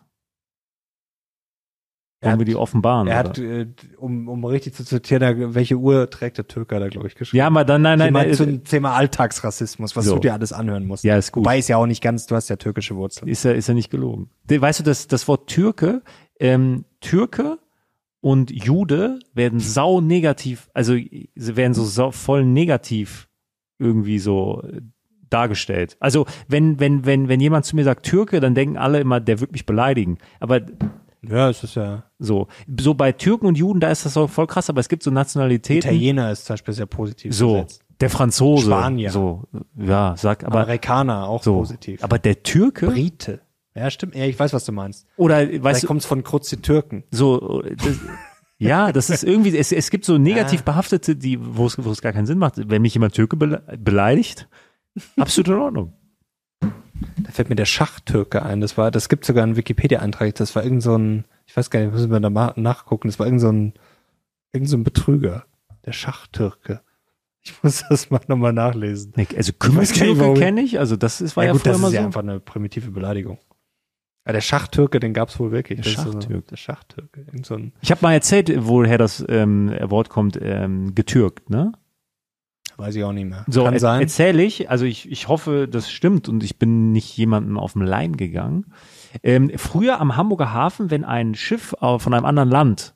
Wollen wir die offenbaren? Er hat, um richtig zu zitieren, welche Uhr trägt der Türke, da glaube ich geschrieben. Ja, aber dann, nein. Zum Thema Alltagsrassismus, was du dir alles anhören musst. Ja, ist gut. Wobei ist ja auch nicht ganz, du hast ja türkische Wurzeln. Ist ja nicht gelogen. Weißt du, das Wort Türke, Türke und Jude werden sau negativ, also sie werden so voll negativ irgendwie so dargestellt. Also wenn jemand zu mir sagt Türke, dann denken alle immer, der wird mich beleidigen. Aber ja, es ist ja so bei Türken und Juden, da ist das auch voll krass, aber es gibt so Nationalitäten. Italiener ist zum Beispiel sehr positiv so besetzt. Der Franzose, Spanier, so ja, sag aber Amerikaner auch so positiv. Aber der Türke, Brite, ja stimmt, ja, ich weiß, was du meinst. Oder weißt du, kommt es von Kruzzi Türken. So ja, das ist irgendwie, es gibt so negativ behaftete, wo es gar keinen Sinn macht. Wenn mich jemand Türke beleidigt, absolut in Ordnung. Da fällt mir der Schachtürke ein. Das gibt sogar einen Wikipedia-Eintrag. Das war irgend so ein, ich weiß gar nicht, müssen wir da mal nachgucken. Das war irgend so ein Betrüger. Der Schachtürke. Ich muss das mal nochmal nachlesen. Also Kümmertürke kenne ich. Also das war ja früher immer so. Das ist ja einfach eine primitive Beleidigung. Aber der Schachtürke, den gab's wohl wirklich. Der Schachtürke. Der Schachtürke. Ich habe mal erzählt, woher das Wort kommt, getürkt, ne? Weiß ich auch nicht mehr. So, erzähle ich, also ich hoffe, das stimmt und ich bin nicht jemandem auf den Leim gegangen. Früher am Hamburger Hafen, wenn ein Schiff von einem anderen Land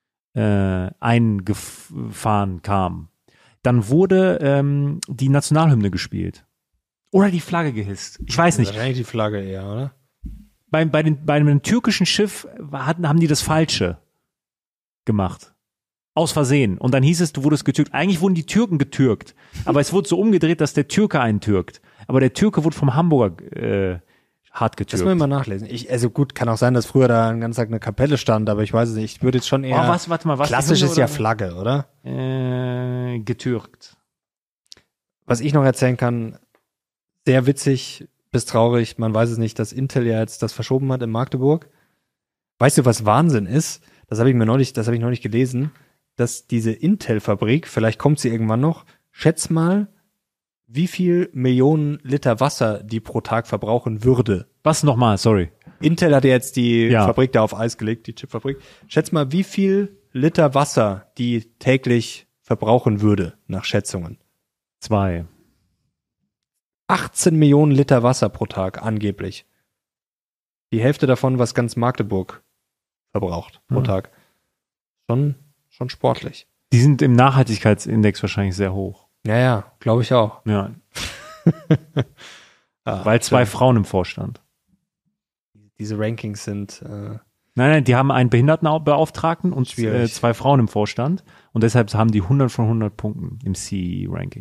eingefahren kam, dann wurde die Nationalhymne gespielt. Oder die Flagge gehisst. Ich weiß nicht. Wahrscheinlich die Flagge eher, oder? Bei einem türkischen Schiff haben die das Falsche gemacht. Aus Versehen. Und dann hieß es, du wurdest getürkt. Eigentlich wurden die Türken getürkt. Aber es wurde so umgedreht, dass der Türke einen türkt. Aber der Türke wurde vom Hamburger hart getürkt. Das müssen wir mal nachlesen. Also gut, kann auch sein, dass früher da den ganzen Tag eine Kapelle stand, aber ich weiß es nicht. Ich würde jetzt schon eher... Warte mal, was? Klassisch ist ja Flagge, oder? Getürkt. Was ich noch erzählen kann, sehr witzig bis traurig, man weiß es nicht, dass Intel ja jetzt das verschoben hat in Magdeburg. Weißt du, was Wahnsinn ist? Das habe ich neulich gelesen, dass diese Intel-Fabrik, vielleicht kommt sie irgendwann noch, schätz mal, wie viel Millionen Liter Wasser die pro Tag verbrauchen würde. Was nochmal? Sorry. Intel hat ja jetzt die Fabrik da auf Eis gelegt, die Chipfabrik. Schätz mal, wie viel Liter Wasser die täglich verbrauchen würde, nach Schätzungen. 2. 18 Millionen Liter Wasser pro Tag, angeblich. Die Hälfte davon, was ganz Magdeburg verbraucht pro Tag. Schon sportlich. Die sind im Nachhaltigkeitsindex wahrscheinlich sehr hoch. Ja, glaube ich auch. Ja. Weil 2 Frauen im Vorstand. Diese Rankings sind... Nein, die haben einen Behindertenbeauftragten und 2 Frauen im Vorstand. Und deshalb haben die 100 von 100 Punkten im CE-Ranking.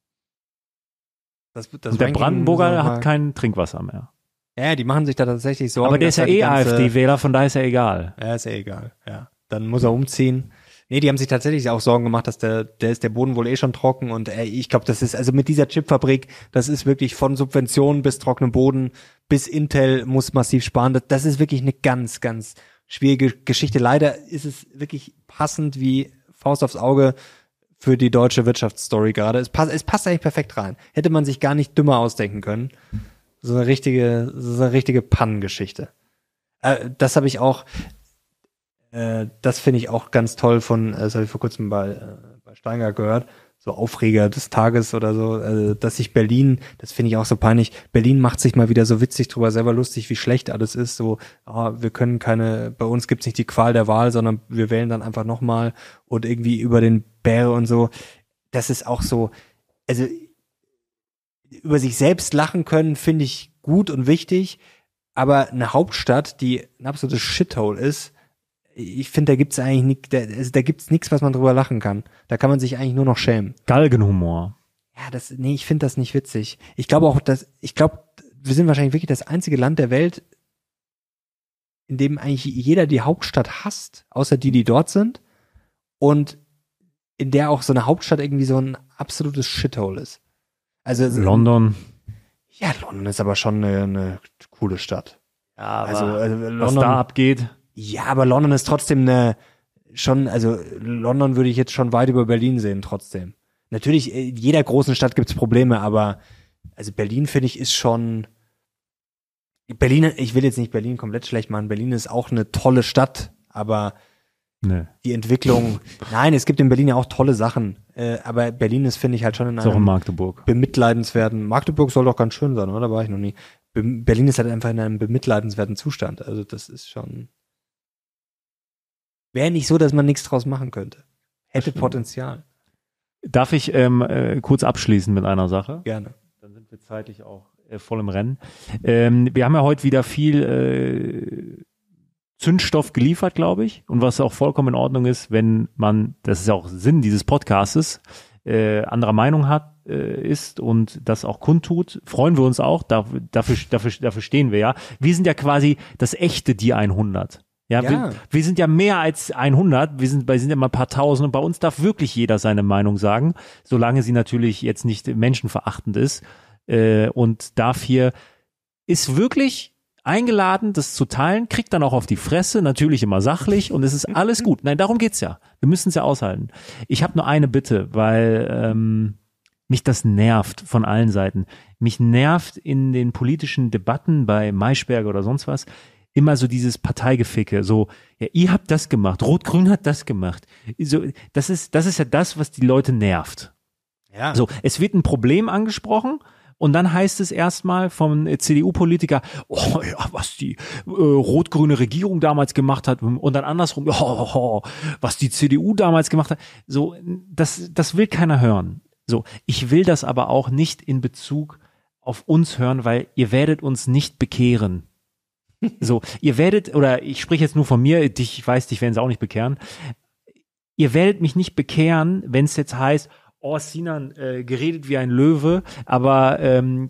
Und der Brandenburger hat kein Trinkwasser mehr. Ja, die machen sich da tatsächlich Sorgen. Aber der ist ja AfD-Wähler, von daher ist er egal. Ja, ist ja egal, ja. Dann muss er umziehen. Nee, die haben sich tatsächlich auch Sorgen gemacht, dass der Boden wohl schon trocken und ich glaube, das ist, also mit dieser Chipfabrik, das ist wirklich von Subventionen bis trockenem Boden, bis Intel muss massiv sparen. Das ist wirklich eine ganz, ganz schwierige Geschichte. Leider ist es wirklich passend wie Faust aufs Auge für die deutsche Wirtschaftsstory gerade. Es passt eigentlich perfekt rein. Hätte man sich gar nicht dümmer ausdenken können. So eine richtige Pannengeschichte. Das habe ich auch, das finde ich auch ganz toll das habe ich vor kurzem bei Steingart gehört, so Aufreger des Tages oder so, also, dass sich Berlin, das finde ich auch so peinlich, Berlin macht sich mal wieder so witzig drüber, selber lustig, wie schlecht alles ist, so, wir können bei uns gibt's nicht die Qual der Wahl, sondern wir wählen dann einfach nochmal und irgendwie über den Bär und so. Das ist auch so, also über sich selbst lachen können, finde ich gut und wichtig, aber eine Hauptstadt, die ein absolutes Shithole ist, ich finde, da gibt's eigentlich nichts, da gibt's nichts, was man drüber lachen kann. Da kann man sich eigentlich nur noch schämen. Galgenhumor. Ja, ich finde das nicht witzig. Ich glaube, wir sind wahrscheinlich wirklich das einzige Land der Welt, in dem eigentlich jeder die Hauptstadt hasst, außer die dort sind. Und in der auch so eine Hauptstadt irgendwie so ein absolutes Shithole ist. Also London. Ja, London ist aber schon eine coole Stadt. Ja, aber also London, was da abgeht. Ja, aber London ist trotzdem London würde ich jetzt schon weit über Berlin sehen trotzdem. Natürlich, in jeder großen Stadt gibt's Probleme, aber also Berlin, finde ich, ist schon Berlin, ich will jetzt nicht Berlin komplett schlecht machen, Berlin ist auch eine tolle Stadt, aber die Entwicklung, nein, es gibt in Berlin ja auch tolle Sachen, aber Berlin ist, finde ich, halt schon in einem Magdeburg. Bemitleidenswerten, Magdeburg soll doch ganz schön sein, oder? Da war ich noch nie. Berlin ist halt einfach in einem bemitleidenswerten Zustand, also das ist schon, wäre nicht so, dass man nichts draus machen könnte. Hätte Potenzial. Darf ich kurz abschließen mit einer Sache? Gerne. Dann sind wir zeitlich auch voll im Rennen. Wir haben ja heute wieder viel Zündstoff geliefert, glaube ich. Und was auch vollkommen in Ordnung ist, wenn man, das ist ja auch Sinn dieses Podcastes, anderer Meinung ist und das auch kundtut, freuen wir uns auch. Dafür stehen wir ja. Wir sind ja quasi das echte Die 100. Ja. Wir sind ja mehr als 100, wir sind ja mal ein paar Tausend und bei uns darf wirklich jeder seine Meinung sagen, solange sie natürlich jetzt nicht menschenverachtend ist. Und dafür ist wirklich eingeladen, das zu teilen, kriegt dann auch auf die Fresse, natürlich immer sachlich und es ist alles gut. Nein, darum geht's ja. Wir müssen es ja aushalten. Ich habe nur eine Bitte, weil mich das nervt von allen Seiten. Mich nervt in den politischen Debatten bei Maischberger oder sonst was, immer so dieses Parteigeficke, so, ja, ihr habt das gemacht, Rot-Grün hat das gemacht. So, das ist ja das, was die Leute nervt. Ja. So, es wird ein Problem angesprochen und dann heißt es erstmal vom CDU-Politiker, oh ja, was die rot-grüne Regierung damals gemacht hat und dann andersrum, was die CDU damals gemacht hat. So, das will keiner hören. So, ich will das aber auch nicht in Bezug auf uns hören, weil ihr werdet uns nicht bekehren. So, ihr werdet, oder ich spreche jetzt nur von mir, ich weiß, dich werden sie auch nicht bekehren. Ihr werdet mich nicht bekehren, wenn es jetzt heißt, oh, Sinan, geredet wie ein Löwe, aber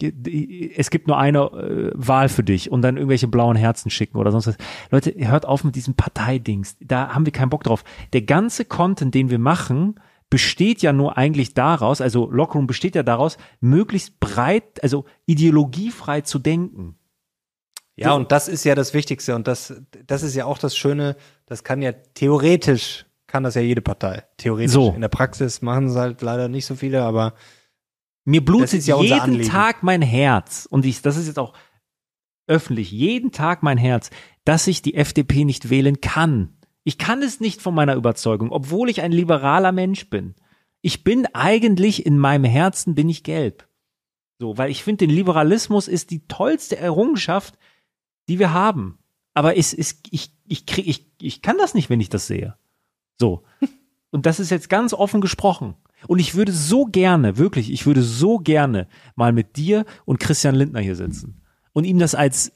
es gibt nur eine Wahl für dich und dann irgendwelche blauen Herzen schicken oder sonst was. Leute, hört auf mit diesem Parteidings. Da haben wir keinen Bock drauf. Der ganze Content, den wir machen, besteht ja nur eigentlich daraus, also Lockroom besteht ja daraus, möglichst breit, also ideologiefrei zu denken. Ja, und das ist ja das Wichtigste und das ist ja auch das Schöne, das kann ja theoretisch, kann das ja jede Partei. Theoretisch. So. In der Praxis machen es halt leider nicht so viele, aber mir blutet ja jeden Tag mein Herz und das ist jetzt auch öffentlich, jeden Tag mein Herz, dass ich die FDP nicht wählen kann. Ich kann es nicht von meiner Überzeugung, obwohl ich ein liberaler Mensch bin. Ich bin eigentlich, in meinem Herzen bin ich gelb. So, weil ich finde, den Liberalismus ist die tollste Errungenschaft, die wir haben. Aber ich kann das nicht, wenn ich das sehe. So. Und das ist jetzt ganz offen gesprochen. Und ich würde so gerne mal mit dir und Christian Lindner hier sitzen. Und ihm das als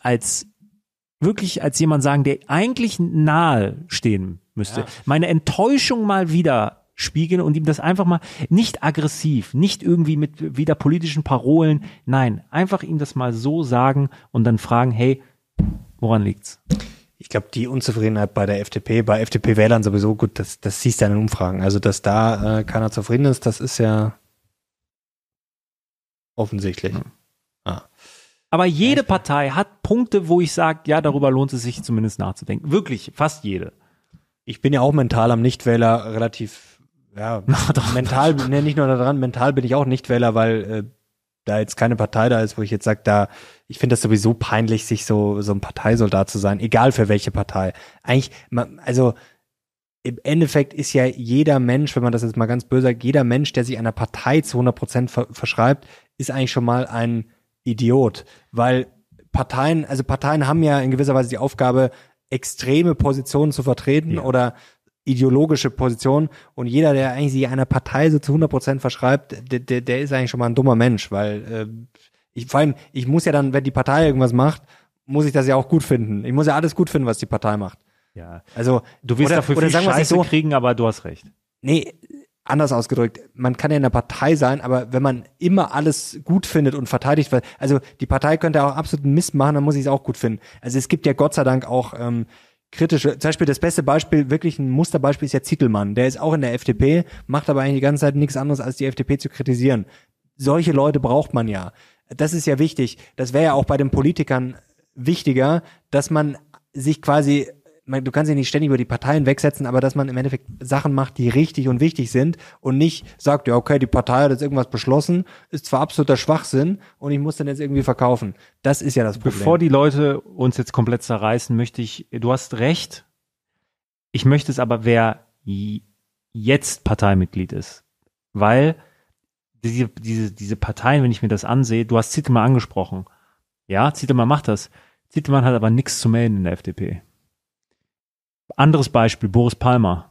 jemand sagen, der eigentlich nahe stehen müsste. Ja. Meine Enttäuschung mal wieder spiegeln und ihm das einfach mal nicht aggressiv, nicht irgendwie mit wieder politischen Parolen. Nein, einfach ihm das mal so sagen und dann fragen, hey, woran liegt's? Ich glaube, die Unzufriedenheit bei der FDP, bei FDP-Wählern sowieso, gut, das siehst du ja in den Umfragen. Also, dass da keiner zufrieden ist, das ist ja offensichtlich. Aber jede Partei hat Punkte, wo ich sage, ja, darüber lohnt es sich zumindest nachzudenken. Wirklich, fast jede. Ich bin ja auch mental am Nichtwähler relativ, mental, nicht nur daran, mental bin ich auch Nichtwähler, weil da jetzt keine Partei da ist, wo ich jetzt sage, ich finde das sowieso peinlich, sich so ein Parteisoldat zu sein, egal für welche Partei. Eigentlich, also im Endeffekt ist ja jeder Mensch, wenn man das jetzt mal ganz böse sagt, jeder Mensch, der sich einer Partei zu 100% verschreibt, ist eigentlich schon mal ein Idiot. Weil Parteien haben ja in gewisser Weise die Aufgabe, extreme Positionen zu vertreten oder ideologische Positionen. Und jeder, der eigentlich sich einer Partei so zu 100% verschreibt, der ist eigentlich schon mal ein dummer Mensch. Weil ich muss ja dann, wenn die Partei irgendwas macht, muss ich das ja auch gut finden. Ich muss ja alles gut finden, was die Partei macht. Ja, also du wirst dafür viel Scheiße kriegen, aber du hast recht. Nee, anders ausgedrückt, man kann ja in der Partei sein, aber wenn man immer alles gut findet und verteidigt, weil, also die Partei könnte auch absoluten Mist machen, dann muss ich es auch gut finden. Also es gibt ja Gott sei Dank auch kritische, zum Beispiel das beste Beispiel, wirklich ein Musterbeispiel ist ja Zitelmann, der ist auch in der FDP, macht aber eigentlich die ganze Zeit nichts anderes, als die FDP zu kritisieren. Solche Leute braucht man ja. Das ist ja wichtig. Das wäre ja auch bei den Politikern wichtiger, dass man sich quasi, du kannst dich nicht ständig über die Parteien wegsetzen, aber dass man im Endeffekt Sachen macht, die richtig und wichtig sind und nicht sagt, ja okay, die Partei hat jetzt irgendwas beschlossen, ist zwar absoluter Schwachsinn und ich muss dann jetzt irgendwie verkaufen. Das ist ja das Problem. Bevor die Leute uns jetzt komplett zerreißen, du hast recht, ich möchte es aber, wer jetzt Parteimitglied ist, weil diese Parteien, wenn ich mir das ansehe, du hast Zitelmann angesprochen. Ja, Zitelmann macht das. Zitelmann hat aber nichts zu melden in der FDP. Anderes Beispiel, Boris Palmer.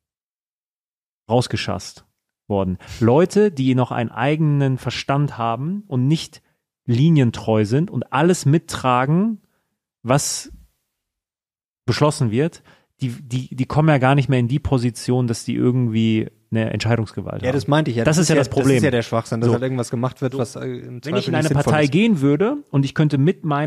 Rausgeschasst worden. Leute, die noch einen eigenen Verstand haben und nicht linientreu sind und alles mittragen, was beschlossen wird, die kommen ja gar nicht mehr in die Position, dass die irgendwie eine Entscheidungsgewalt haben. Ja, das meinte ich ja. Das ist ja das Problem. Das ist ja der Schwachsinn, dass halt irgendwas gemacht wird, was im Wenn ich in eine Partei gehen würde und ich könnte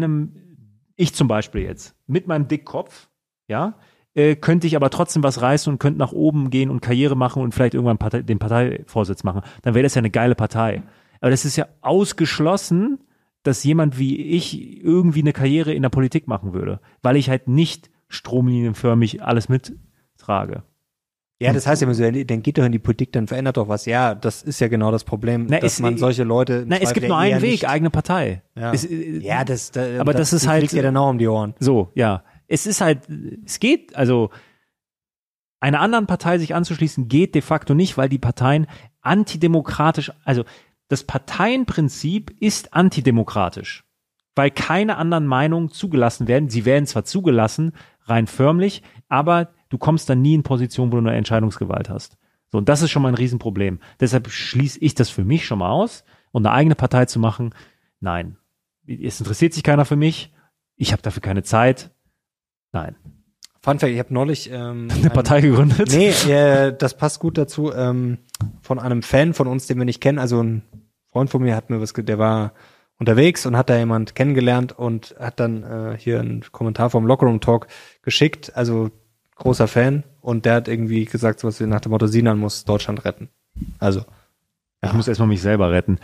ich zum Beispiel jetzt, mit meinem Dickkopf, ja, könnte ich aber trotzdem was reißen und könnte nach oben gehen und Karriere machen und vielleicht irgendwann den Parteivorsitz machen, dann wäre das ja eine geile Partei. Aber das ist ja ausgeschlossen, dass jemand wie ich irgendwie eine Karriere in der Politik machen würde, weil ich halt nicht stromlinienförmig alles mittrage. Ja, das heißt ja immer so, dann geht doch in die Politik, dann verändert doch was. Ja, das ist ja genau das Problem, dass man solche Leute... es gibt nur einen Weg, eigene Partei. Ja, aber das ist halt... fliegt ja dann auch um die Ohren. So, ja. Es geht, also einer anderen Partei sich anzuschließen, geht de facto nicht, weil die Parteien antidemokratisch, also das Parteienprinzip ist antidemokratisch, weil keine anderen Meinungen zugelassen werden. Sie werden zwar zugelassen, rein förmlich, aber du kommst dann nie in Position, wo du eine Entscheidungsgewalt hast. So, und das ist schon mal ein Riesenproblem. Deshalb schließe ich das für mich schon mal aus. Und eine eigene Partei zu machen, nein. Es interessiert sich keiner für mich. Ich habe dafür keine Zeit. Nein. Fun Fact, ich habe neulich eine Partei gegründet. Nee, das passt gut dazu. Von einem Fan von uns, den wir nicht kennen, also ein Freund von mir hat mir der war unterwegs und hat da jemand kennengelernt und hat dann hier einen Kommentar vom Lockerroom Talk geschickt, also großer Fan, und der hat irgendwie gesagt, sowas wie nach dem Motto, Sinan muss Deutschland retten. Also. Ja. Ich muss erstmal mich selber retten.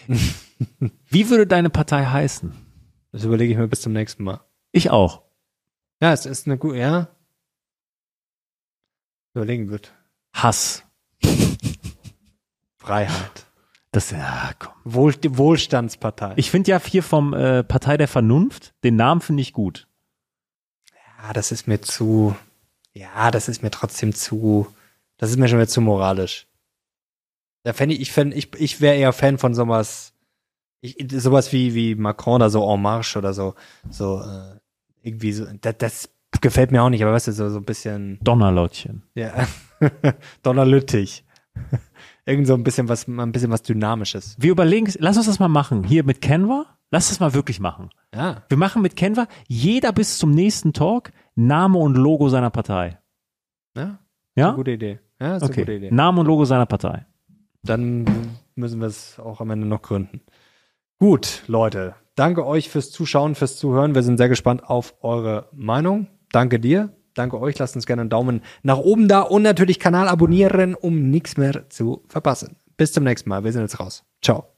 Wie würde deine Partei heißen? Das überlege ich mir bis zum nächsten Mal. Ich auch. Ja, es ist eine gute, ja. Überlegen wird. Hass. Freiheit. Komm. Wohlstandspartei. Ich finde ja hier vom Partei der Vernunft, den Namen finde ich gut. Ja, das ist mir trotzdem das ist mir schon wieder zu moralisch. Da ich wäre eher Fan von sowas wie Macron oder so En Marche oder so irgendwie so, das gefällt mir auch nicht, aber weißt du, so ein bisschen Donnerlottchen. Ja. Donnerlüttich. Irgend so ein bisschen was Dynamisches. Wir überlegen, lass uns das mal machen. Hier mit Canva, lass das mal wirklich machen. Ja. Wir machen mit Canva, jeder bis zum nächsten Talk, Name und Logo seiner Partei. Ja? Ja? Eine gute Idee. Ja, ist eine gute Idee. Name und Logo seiner Partei. Dann müssen wir es auch am Ende noch gründen. Gut, Leute. Danke euch fürs Zuschauen, fürs Zuhören. Wir sind sehr gespannt auf eure Meinung. Danke dir. Danke euch. Lasst uns gerne einen Daumen nach oben da und natürlich Kanal abonnieren, um nichts mehr zu verpassen. Bis zum nächsten Mal. Wir sind jetzt raus. Ciao.